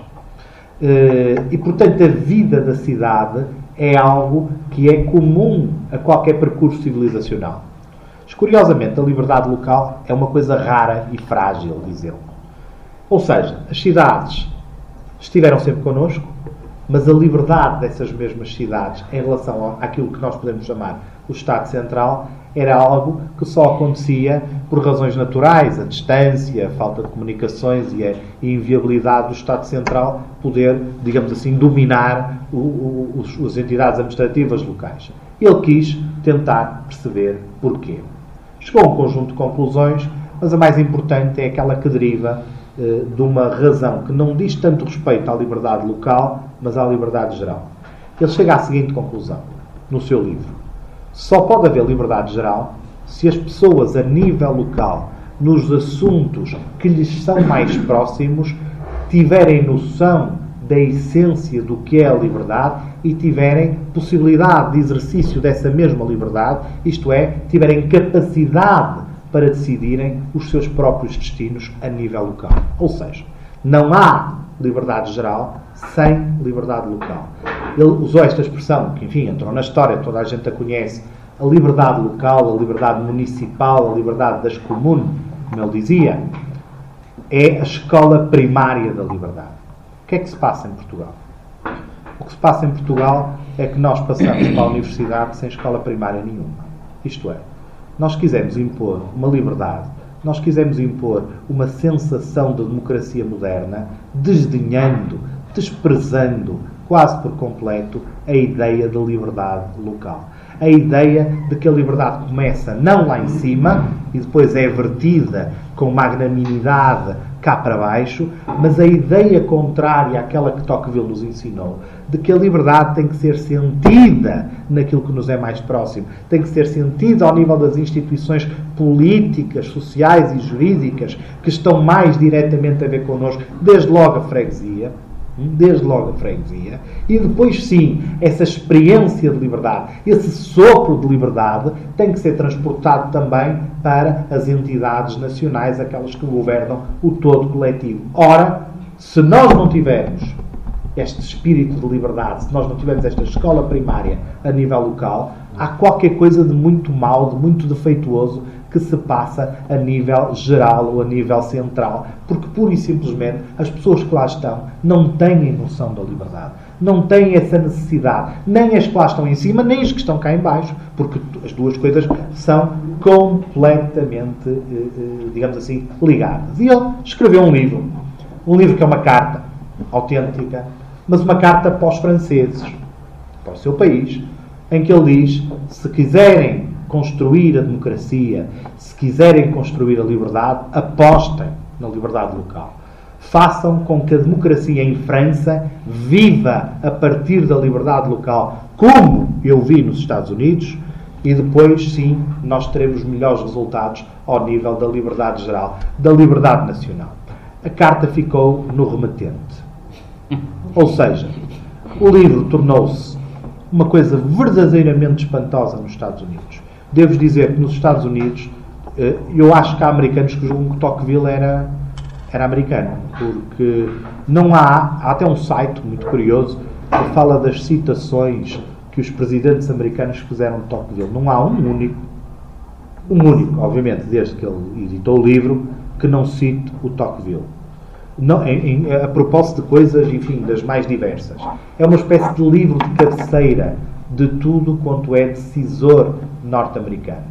E, portanto, a vida da cidade é algo que é comum a qualquer percurso civilizacional. Mas, curiosamente, a liberdade local é uma coisa rara e frágil, diz ele. Ou seja, as cidades estiveram sempre connosco, mas a liberdade dessas mesmas cidades em relação àquilo que nós podemos chamar o Estado Central era algo que só acontecia por razões naturais, a distância, a falta de comunicações e a inviabilidade do Estado Central poder, digamos assim, dominar as entidades administrativas locais. Ele quis tentar perceber porquê. Chegou a um conjunto de conclusões, mas a mais importante é aquela que deriva de uma razão que não diz tanto respeito à liberdade local, mas à liberdade geral. Ele chega à seguinte conclusão, no seu livro. Só pode haver liberdade geral se as pessoas, a nível local, nos assuntos que lhes são mais próximos, tiverem noção da essência do que é a liberdade e tiverem possibilidade de exercício dessa mesma liberdade, isto é, tiverem capacidade para decidirem os seus próprios destinos a nível local. Ou seja, não há liberdade geral sem liberdade local. Ele usou esta expressão, que enfim, entrou na história, toda a gente a conhece, a liberdade local, a liberdade municipal, a liberdade das comunes, como ele dizia, é a escola primária da liberdade. O que é que se passa em Portugal? O que se passa em Portugal é que nós passamos para a universidade sem escola primária nenhuma. Isto é, nós quisemos impor uma liberdade, nós quisemos impor uma sensação de democracia moderna, desdenhando, desprezando, quase por completo, a ideia da liberdade local. A ideia de que a liberdade começa não lá em cima e depois é vertida com magnanimidade cá para baixo, mas a ideia contrária àquela que Tocqueville nos ensinou, de que a liberdade tem que ser sentida naquilo que nos é mais próximo, tem que ser sentida ao nível das instituições políticas, sociais e jurídicas que estão mais diretamente a ver connosco, desde logo a freguesia, e depois sim, essa experiência de liberdade, esse sopro de liberdade tem que ser transportado também para as entidades nacionais, aquelas que governam o todo coletivo. Ora, se nós não tivermos este espírito de liberdade, se nós não tivermos esta escola primária a nível local, há qualquer coisa de muito mau, de muito defeituoso que se passa a nível geral ou a nível central, porque pura e simplesmente as pessoas que lá estão não têm noção da liberdade, não têm essa necessidade, nem as que lá estão em cima, nem as que estão cá em baixo, porque as duas coisas são completamente, digamos assim, ligadas. E ele escreveu um livro que é uma carta autêntica, mas uma carta para os franceses, para o seu país, em que ele diz, se quiserem construir a democracia, se quiserem construir a liberdade, apostem na liberdade local. Façam com que a democracia em França viva a partir da liberdade local, como eu vi nos Estados Unidos, e depois, sim, nós teremos melhores resultados ao nível da liberdade geral, da liberdade nacional. A carta ficou no remetente. Ou seja, o livro tornou-se uma coisa verdadeiramente espantosa nos Estados Unidos. Devo dizer que nos Estados Unidos, eu acho que há americanos que julgam que Tocqueville era americano, porque não há até um site muito curioso ele fala das citações que os presidentes americanos fizeram de Tocqueville. Não há um único, obviamente, desde que ele editou o livro, que não cite o Tocqueville. Não, a propósito de coisas, enfim, das mais diversas. É uma espécie de livro de cabeceira de tudo quanto é decisor norte-americano.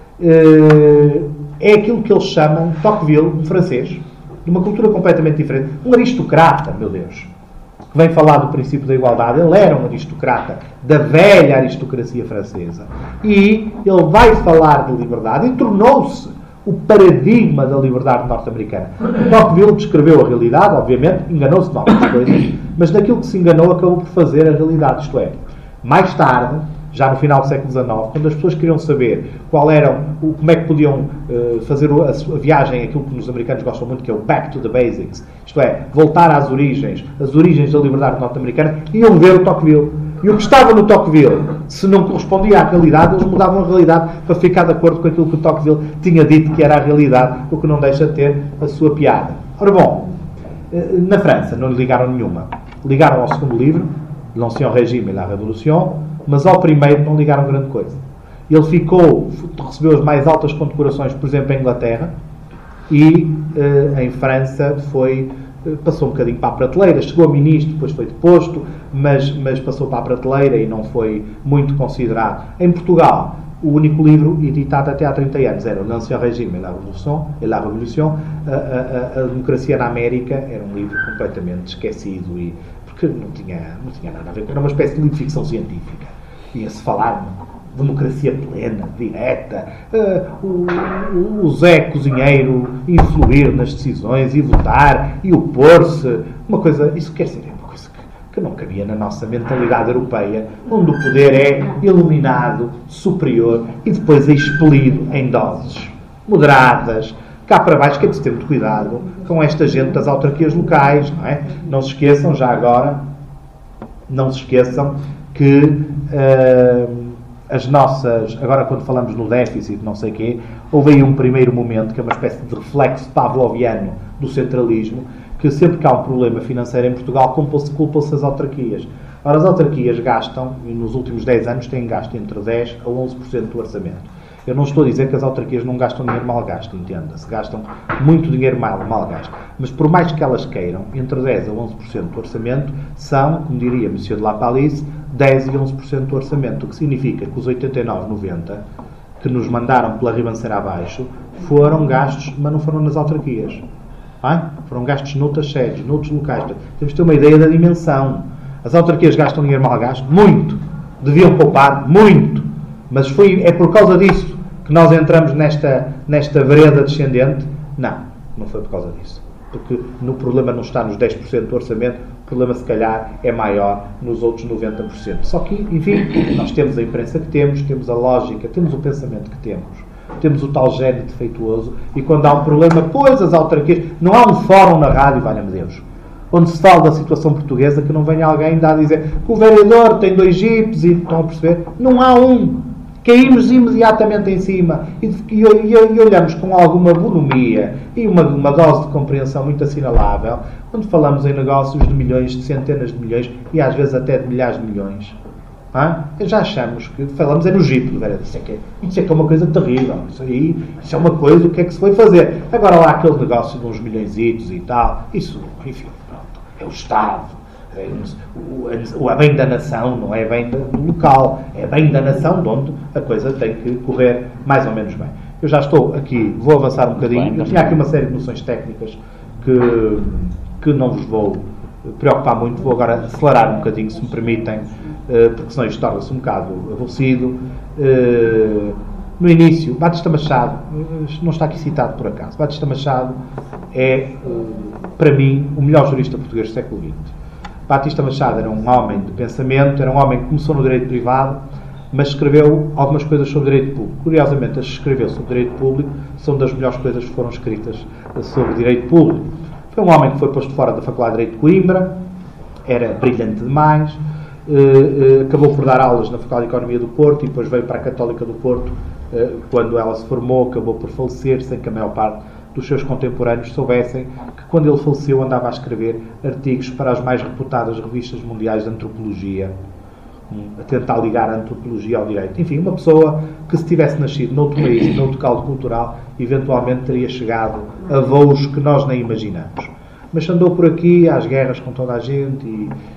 É aquilo que eles chamam, Tocqueville, um francês, de uma cultura completamente diferente, um aristocrata, meu Deus, que vem falar do princípio da igualdade. Ele era um aristocrata da velha aristocracia francesa. E ele vai falar de liberdade e tornou-se o paradigma da liberdade norte-americana. Tocqueville descreveu a realidade, obviamente, enganou-se de algumas coisas, mas naquilo que se enganou acabou por fazer a realidade. Isto é, mais tarde, já no final do século XIX, quando as pessoas queriam saber como é que podiam fazer a viagem, aquilo que os americanos gostam muito, que é o back to the basics, isto é, voltar às origens, as origens da liberdade norte-americana, iam ver o Tocqueville. E o que estava no Tocqueville, se não correspondia à realidade, eles mudavam a realidade para ficar de acordo com aquilo que o Tocqueville tinha dito que era a realidade, o que não deixa de ter a sua piada. Ora bom, na França não lhe ligaram nenhuma. Ligaram ao segundo livro, L'Ancien Régime et la Révolution, mas ao primeiro não ligaram grande coisa. Ele recebeu as mais altas condecorações, por exemplo, em Inglaterra, e em França passou um bocadinho para a prateleira, chegou a ministro, depois foi deposto, mas passou para a prateleira e não foi muito considerado. Em Portugal, o único livro editado até há 30 anos era L'Ancien Régime et la Révolution. A Democracia na América era um livro completamente esquecido, porque não tinha nada a ver, era uma espécie de livro de ficção científica. Ia-se falar de democracia plena, direta, o Zé Cozinheiro influir nas decisões e votar e opor-se, isso quer dizer, é uma coisa que não cabia na nossa mentalidade europeia, onde o poder é iluminado, superior e depois é expelido em doses moderadas, cá para baixo, que é de ter muito cuidado com esta gente das autarquias locais, não é? Não se esqueçam, já agora, que as nossas, agora quando falamos no déficit, não sei o quê, houve aí um primeiro momento, que é uma espécie de reflexo pavloviano do centralismo, que sempre que há um problema financeiro em Portugal, culpam-se as autarquias. Ora, as autarquias gastam, e nos últimos 10 anos têm gasto entre 10% a 11% do orçamento. Eu não estou a dizer que as autarquias não gastam dinheiro mal gasto, entenda-se. Gastam muito dinheiro mal gasto. Mas por mais que elas queiram, entre 10% a 11% do orçamento são, como diria Monsieur de la Palice, 10% e 11% do orçamento. O que significa que os 89,90 que nos mandaram pela ribanceira abaixo foram gastos, mas não foram nas autarquias. Foram gastos noutras sedes, noutros locais. Temos de ter uma ideia da dimensão. As autarquias gastam dinheiro mal gasto? Muito. Deviam poupar? Muito. Mas é por causa disso que nós entramos nesta vereda descendente? Não foi por causa disso. Porque o problema não está nos 10% do orçamento, o problema se calhar é maior nos outros 90%. Só que, enfim, nós temos a imprensa que temos a lógica, temos o pensamento que temos o tal gênio defeituoso, e quando há um problema, pois as autarquias... Não há um fórum na rádio, valha-me Deus, onde se fala da situação portuguesa, que não venha alguém dar a dizer que o vereador tem 2 jipes e estão a perceber. Não há um. Caímos imediatamente em cima e olhamos com alguma bonomia e uma dose de compreensão muito assinalável quando falamos em negócios de milhões, de centenas de milhões e às vezes até de milhares de milhões. Já achamos que falamos no Jeep do vereador. Isso é que é uma coisa terrível. Isso é uma coisa, o que é que se foi fazer? Agora lá aquele negócio de uns milhõezitos e tal, isso, enfim, pronto, é o Estado. A bem da nação, não é bem do local, é bem da nação de onde a coisa tem que correr mais ou menos bem. Eu já estou aqui, vou avançar um bocadinho. Eu tinha aqui uma série de noções técnicas que não vos vou preocupar muito. Vou agora acelerar um bocadinho, se me permitem, porque senão isto torna-se um bocado aborrecido. No início, Batista Machado, não está aqui citado por acaso, Batista Machado é, para mim, o melhor jurista português do século XX. Batista Machado era um homem de pensamento, era um homem que começou no direito privado, mas escreveu algumas coisas sobre direito público. Curiosamente, as que escreveu sobre direito público são das melhores coisas que foram escritas sobre direito público. Foi um homem que foi posto fora da Faculdade de Direito de Coimbra, era brilhante demais, acabou por dar aulas na Faculdade de Economia do Porto e depois veio para a Católica do Porto. Quando ela se formou, acabou por falecer, sem que a maior parte dos seus contemporâneos soubessem que quando ele faleceu andava a escrever artigos para as mais reputadas revistas mundiais de antropologia, a tentar ligar a antropologia ao direito. Enfim, uma pessoa que, se tivesse nascido noutro país, noutro caldo cultural, eventualmente teria chegado a voos que nós nem imaginamos. Mas andou por aqui às guerras com toda a gente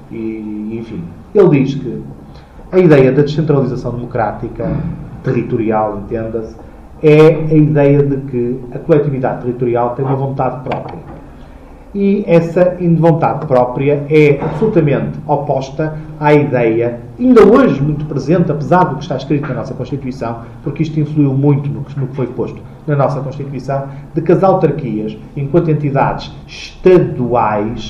e enfim. Ele diz que a ideia da descentralização democrática, territorial, entenda-se, é a ideia de que a coletividade territorial tem uma vontade própria. E essa vontade própria é absolutamente oposta à ideia, ainda hoje muito presente, apesar do que está escrito na nossa Constituição, porque isto influiu muito no que foi posto na nossa Constituição, de que as autarquias, enquanto entidades estaduais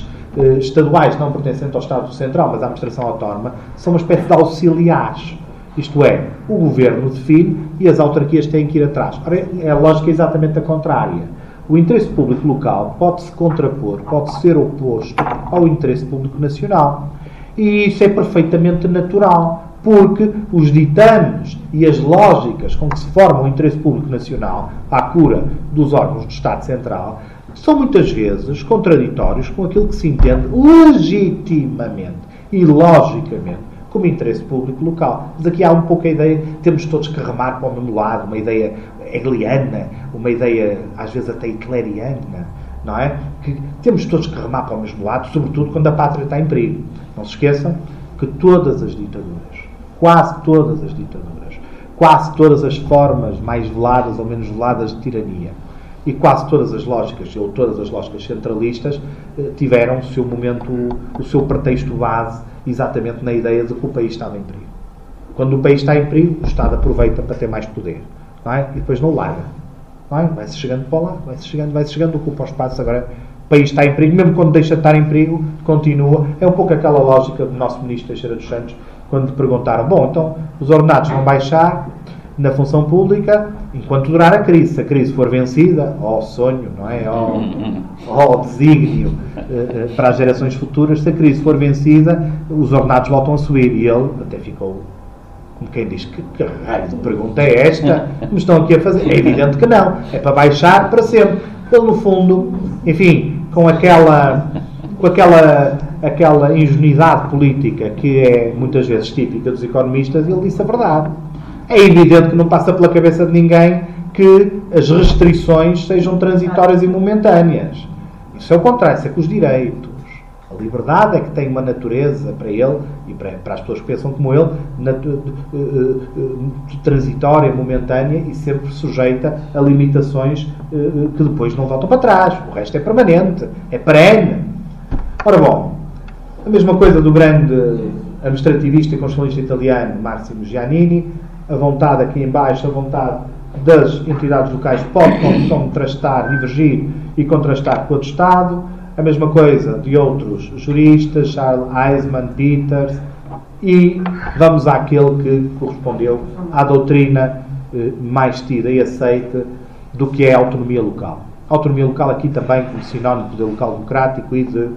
não pertencentes ao Estado Central, mas à administração autónoma, são uma espécie de auxiliares. Isto é, o governo define e as autarquias têm que ir atrás. Ora, a lógica é exatamente a contrária. O interesse público local pode-se contrapor, pode ser oposto ao interesse público nacional. E isso é perfeitamente natural, porque os ditames e as lógicas com que se forma o interesse público nacional à cura dos órgãos do Estado Central são muitas vezes contraditórios com aquilo que se entende legitimamente e logicamente como interesse público local. Mas aqui há um pouco a ideia, temos todos que remar para o mesmo lado, uma ideia hegeliana, uma ideia às vezes até hitleriana, não é? Que temos todos que remar para o mesmo lado, sobretudo quando a pátria está em perigo. Não se esqueçam que todas as ditaduras, quase todas as ditaduras, quase todas as formas mais veladas ou menos veladas de tirania e quase todas as lógicas, ou todas as lógicas centralistas, tiveram o seu momento, o seu pretexto base exatamente na ideia de que o país estava em perigo. Quando o país está em perigo, o Estado aproveita para ter mais poder, não é? E depois não larga, não é? Vai-se chegando para lá, vai-se chegando, ocupa os espaços. Agora o país está em perigo, mesmo quando deixa de estar em perigo, continua. É um pouco aquela lógica do nosso ministro Teixeira dos Santos, quando lhe perguntaram, bom, então os ordenados vão baixar na função pública enquanto durar a crise. Se a crise for vencida, ao sonho, não é? Ao desígnio para as gerações futuras, se a crise for vencida, os ordenados voltam a subir. E ele até ficou, como quem diz, que raio de pergunta é esta? Me estão aqui a fazer? É evidente que não. É para baixar para sempre. Ele, no fundo, enfim, com aquela ingenuidade política que é muitas vezes típica dos economistas, ele disse a verdade. É evidente que não passa pela cabeça de ninguém que as restrições sejam transitórias e momentâneas. Isso é o contrário, isso é com os direitos. A liberdade é que tem uma natureza para ele e para as pessoas que pensam como ele, transitória, momentânea e sempre sujeita a limitações que depois não voltam para trás. O resto é permanente, é perene. Ora bom, a mesma coisa do grande administrativista e constitucionalista italiano Massimo Giannini. A vontade aqui em baixo, a vontade das entidades locais pode contrastar, divergir e contrastar com o do Estado. A mesma coisa de outros juristas, Charles Eisman, Peters, e vamos àquele que correspondeu à doutrina mais tida e aceita do que é a autonomia local. A autonomia local aqui também como sinónimo de poder local democrático e de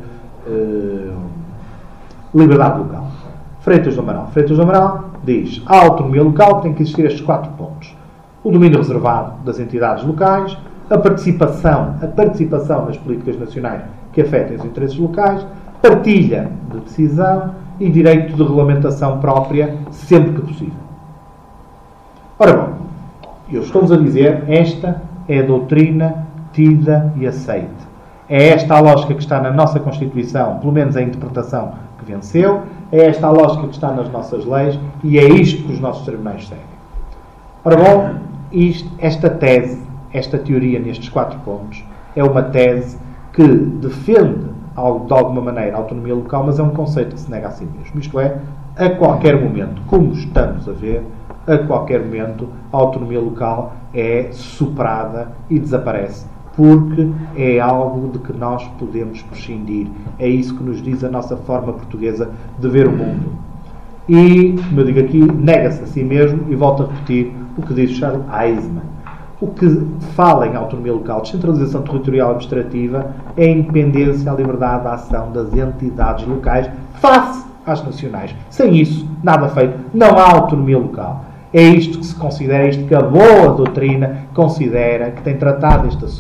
liberdade local. Freitas do Amaral diz a autonomia local tem que existir estes 4 pontos. O domínio reservado das entidades locais, a participação nas políticas nacionais que afetem os interesses locais, partilha de decisão e direito de regulamentação própria sempre que possível. Ora bom, eu estou-vos a dizer, esta é a doutrina tida e aceita. É esta a lógica que está na nossa Constituição, pelo menos a interpretação que venceu, é esta a lógica que está nas nossas leis e é isto que os nossos tribunais seguem. Ora bom, esta tese, esta teoria nestes 4 pontos, é uma tese que defende, de alguma maneira, a autonomia local, mas é um conceito que se nega a si mesmo. Isto é, a qualquer momento, como estamos a ver, a qualquer momento, a autonomia local é superada e desaparece, porque é algo de que nós podemos prescindir. É isso que nos diz a nossa forma portuguesa de ver o mundo. E, como eu digo aqui, nega-se a si mesmo, e volto a repetir o que diz Charles Eisman. O que fala em autonomia local, descentralização territorial administrativa, é a independência, a liberdade de ação das entidades locais face às nacionais. Sem isso, nada feito. Não há autonomia local. É isto que se considera, isto que a boa doutrina considera, que tem tratado este assunto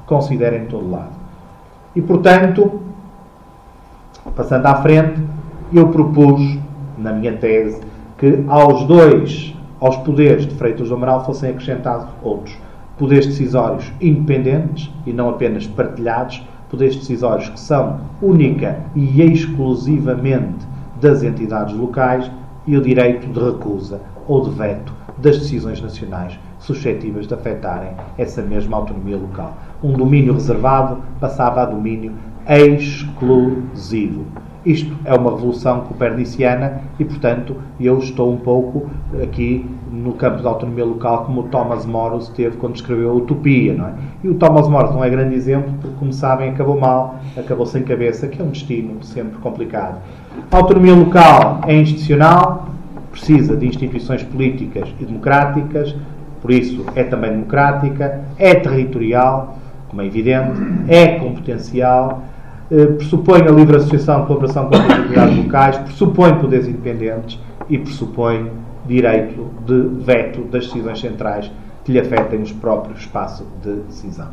considerem de todo lado. E, portanto, passando à frente, eu propus, na minha tese, que aos poderes de Freitas do Amaral fossem acrescentados outros poderes decisórios independentes e não apenas partilhados, poderes decisórios que são única e exclusivamente das entidades locais, e o direito de recusa ou de veto das decisões nacionais suscetíveis de afetarem essa mesma autonomia local. Um domínio reservado passava a domínio exclusivo. Isto é uma revolução coperniciana e, portanto, eu estou um pouco aqui no campo da autonomia local, como o Thomas More teve quando escreveu a Utopia, não é? E o Thomas More não é grande exemplo, porque, como sabem, acabou mal, acabou sem cabeça, que é um destino sempre complicado. A autonomia local é institucional, precisa de instituições políticas e democráticas, por isso é também democrática, é territorial, como é evidente, é competencial, pressupõe a livre associação, colaboração com as autoridades locais, pressupõe poderes independentes e pressupõe direito de veto das decisões centrais que lhe afetem os próprios espaços de decisão.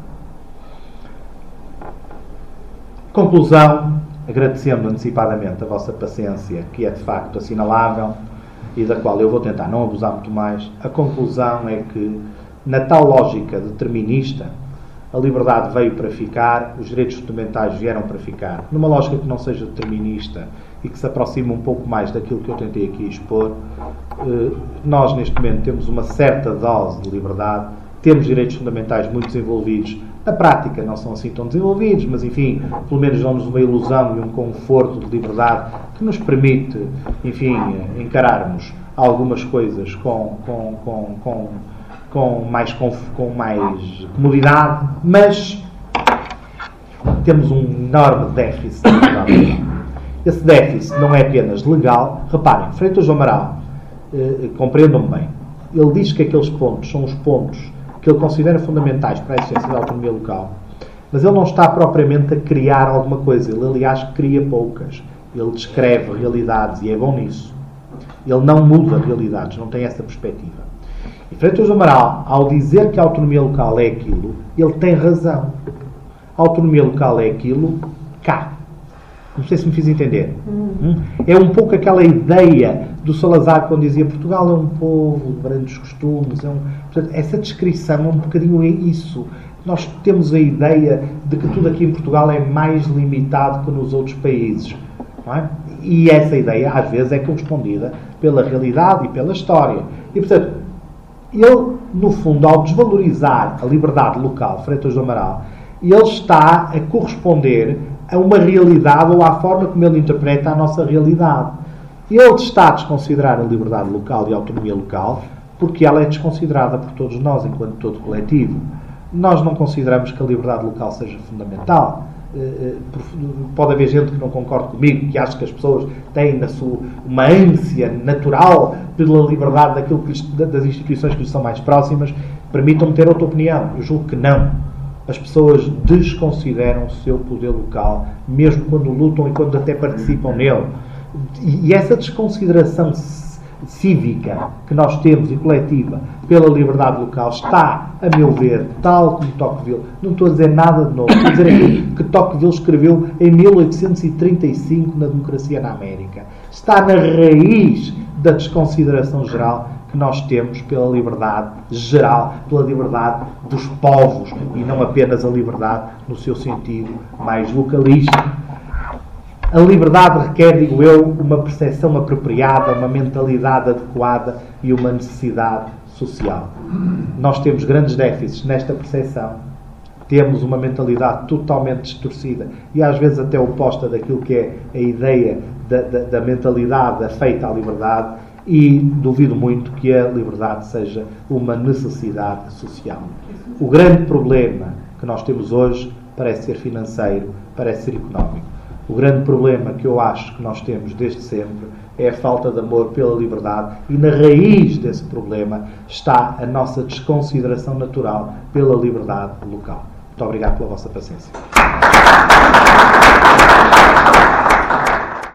Conclusão, agradecendo antecipadamente a vossa paciência, que é de facto assinalável e da qual eu vou tentar não abusar muito mais. A conclusão é que, na tal lógica determinista, a liberdade veio para ficar, os direitos fundamentais vieram para ficar. Numa lógica que não seja determinista e que se aproxime um pouco mais daquilo que eu tentei aqui expor, nós neste momento temos uma certa dose de liberdade, temos direitos fundamentais muito desenvolvidos. Na prática não são assim tão desenvolvidos, mas enfim, pelo menos dão-nos uma ilusão e um conforto de liberdade que nos permite, enfim, encararmos algumas coisas com mais comodidade, mas temos um enorme déficit de liberdade. Esse déficit não é apenas legal. Reparem, Freitas do Amaral, compreendam-me bem, ele diz que aqueles pontos são os pontos que ele considera fundamentais para a existência da autonomia local, mas ele não está propriamente a criar alguma coisa. Ele, aliás, cria poucas. Ele descreve realidades e é bom nisso. Ele não muda realidades, não tem essa perspectiva. E Freitas do Amaral, ao dizer que a autonomia local é aquilo, ele tem razão. A autonomia local é aquilo cá. Não sei se me fiz entender. É um pouco aquela ideia do Salazar quando dizia Portugal é um povo de grandes costumes. Portanto, essa descrição é um bocadinho isso. Nós temos a ideia de que tudo aqui em Portugal é mais limitado que nos outros países. Não é? E essa ideia, às vezes, é correspondida pela realidade e pela história. E, portanto, ele, no fundo, ao desvalorizar a liberdade local, Freitas do Amaral, ele está a corresponder a uma realidade ou à forma como ele interpreta a nossa realidade. Ele está a desconsiderar a liberdade local e a autonomia local porque ela é desconsiderada por todos nós enquanto todo coletivo. Nós não consideramos que a liberdade local seja fundamental. Pode haver gente que não concorde comigo, que acha que as pessoas têm uma ânsia natural pela liberdade das instituições que lhes são mais próximas. Permitam-me ter outra opinião. Eu julgo que não. As pessoas desconsideram o seu poder local, mesmo quando lutam e quando até participam nele. E essa desconsideração cívica que nós temos e coletiva pela liberdade local está, a meu ver, tal como Tocqueville. Não estou a dizer nada de novo. Estou a dizer aqui que Tocqueville escreveu em 1835 na Democracia na América. Está na raiz da desconsideração geral que nós temos pela liberdade geral, pela liberdade dos povos e não apenas a liberdade no seu sentido mais localista. A liberdade requer, digo eu, uma percepção apropriada, uma mentalidade adequada e uma necessidade social. Nós temos grandes déficits nesta percepção. Temos uma mentalidade totalmente distorcida e às vezes até oposta daquilo que é a ideia da mentalidade afeita à liberdade, e duvido muito que a liberdade seja uma necessidade social. O grande problema que nós temos hoje parece ser financeiro, parece ser económico. O grande problema que eu acho que nós temos desde sempre é a falta de amor pela liberdade, e na raiz desse problema está a nossa desconsideração natural pela liberdade local. Muito obrigado pela vossa paciência.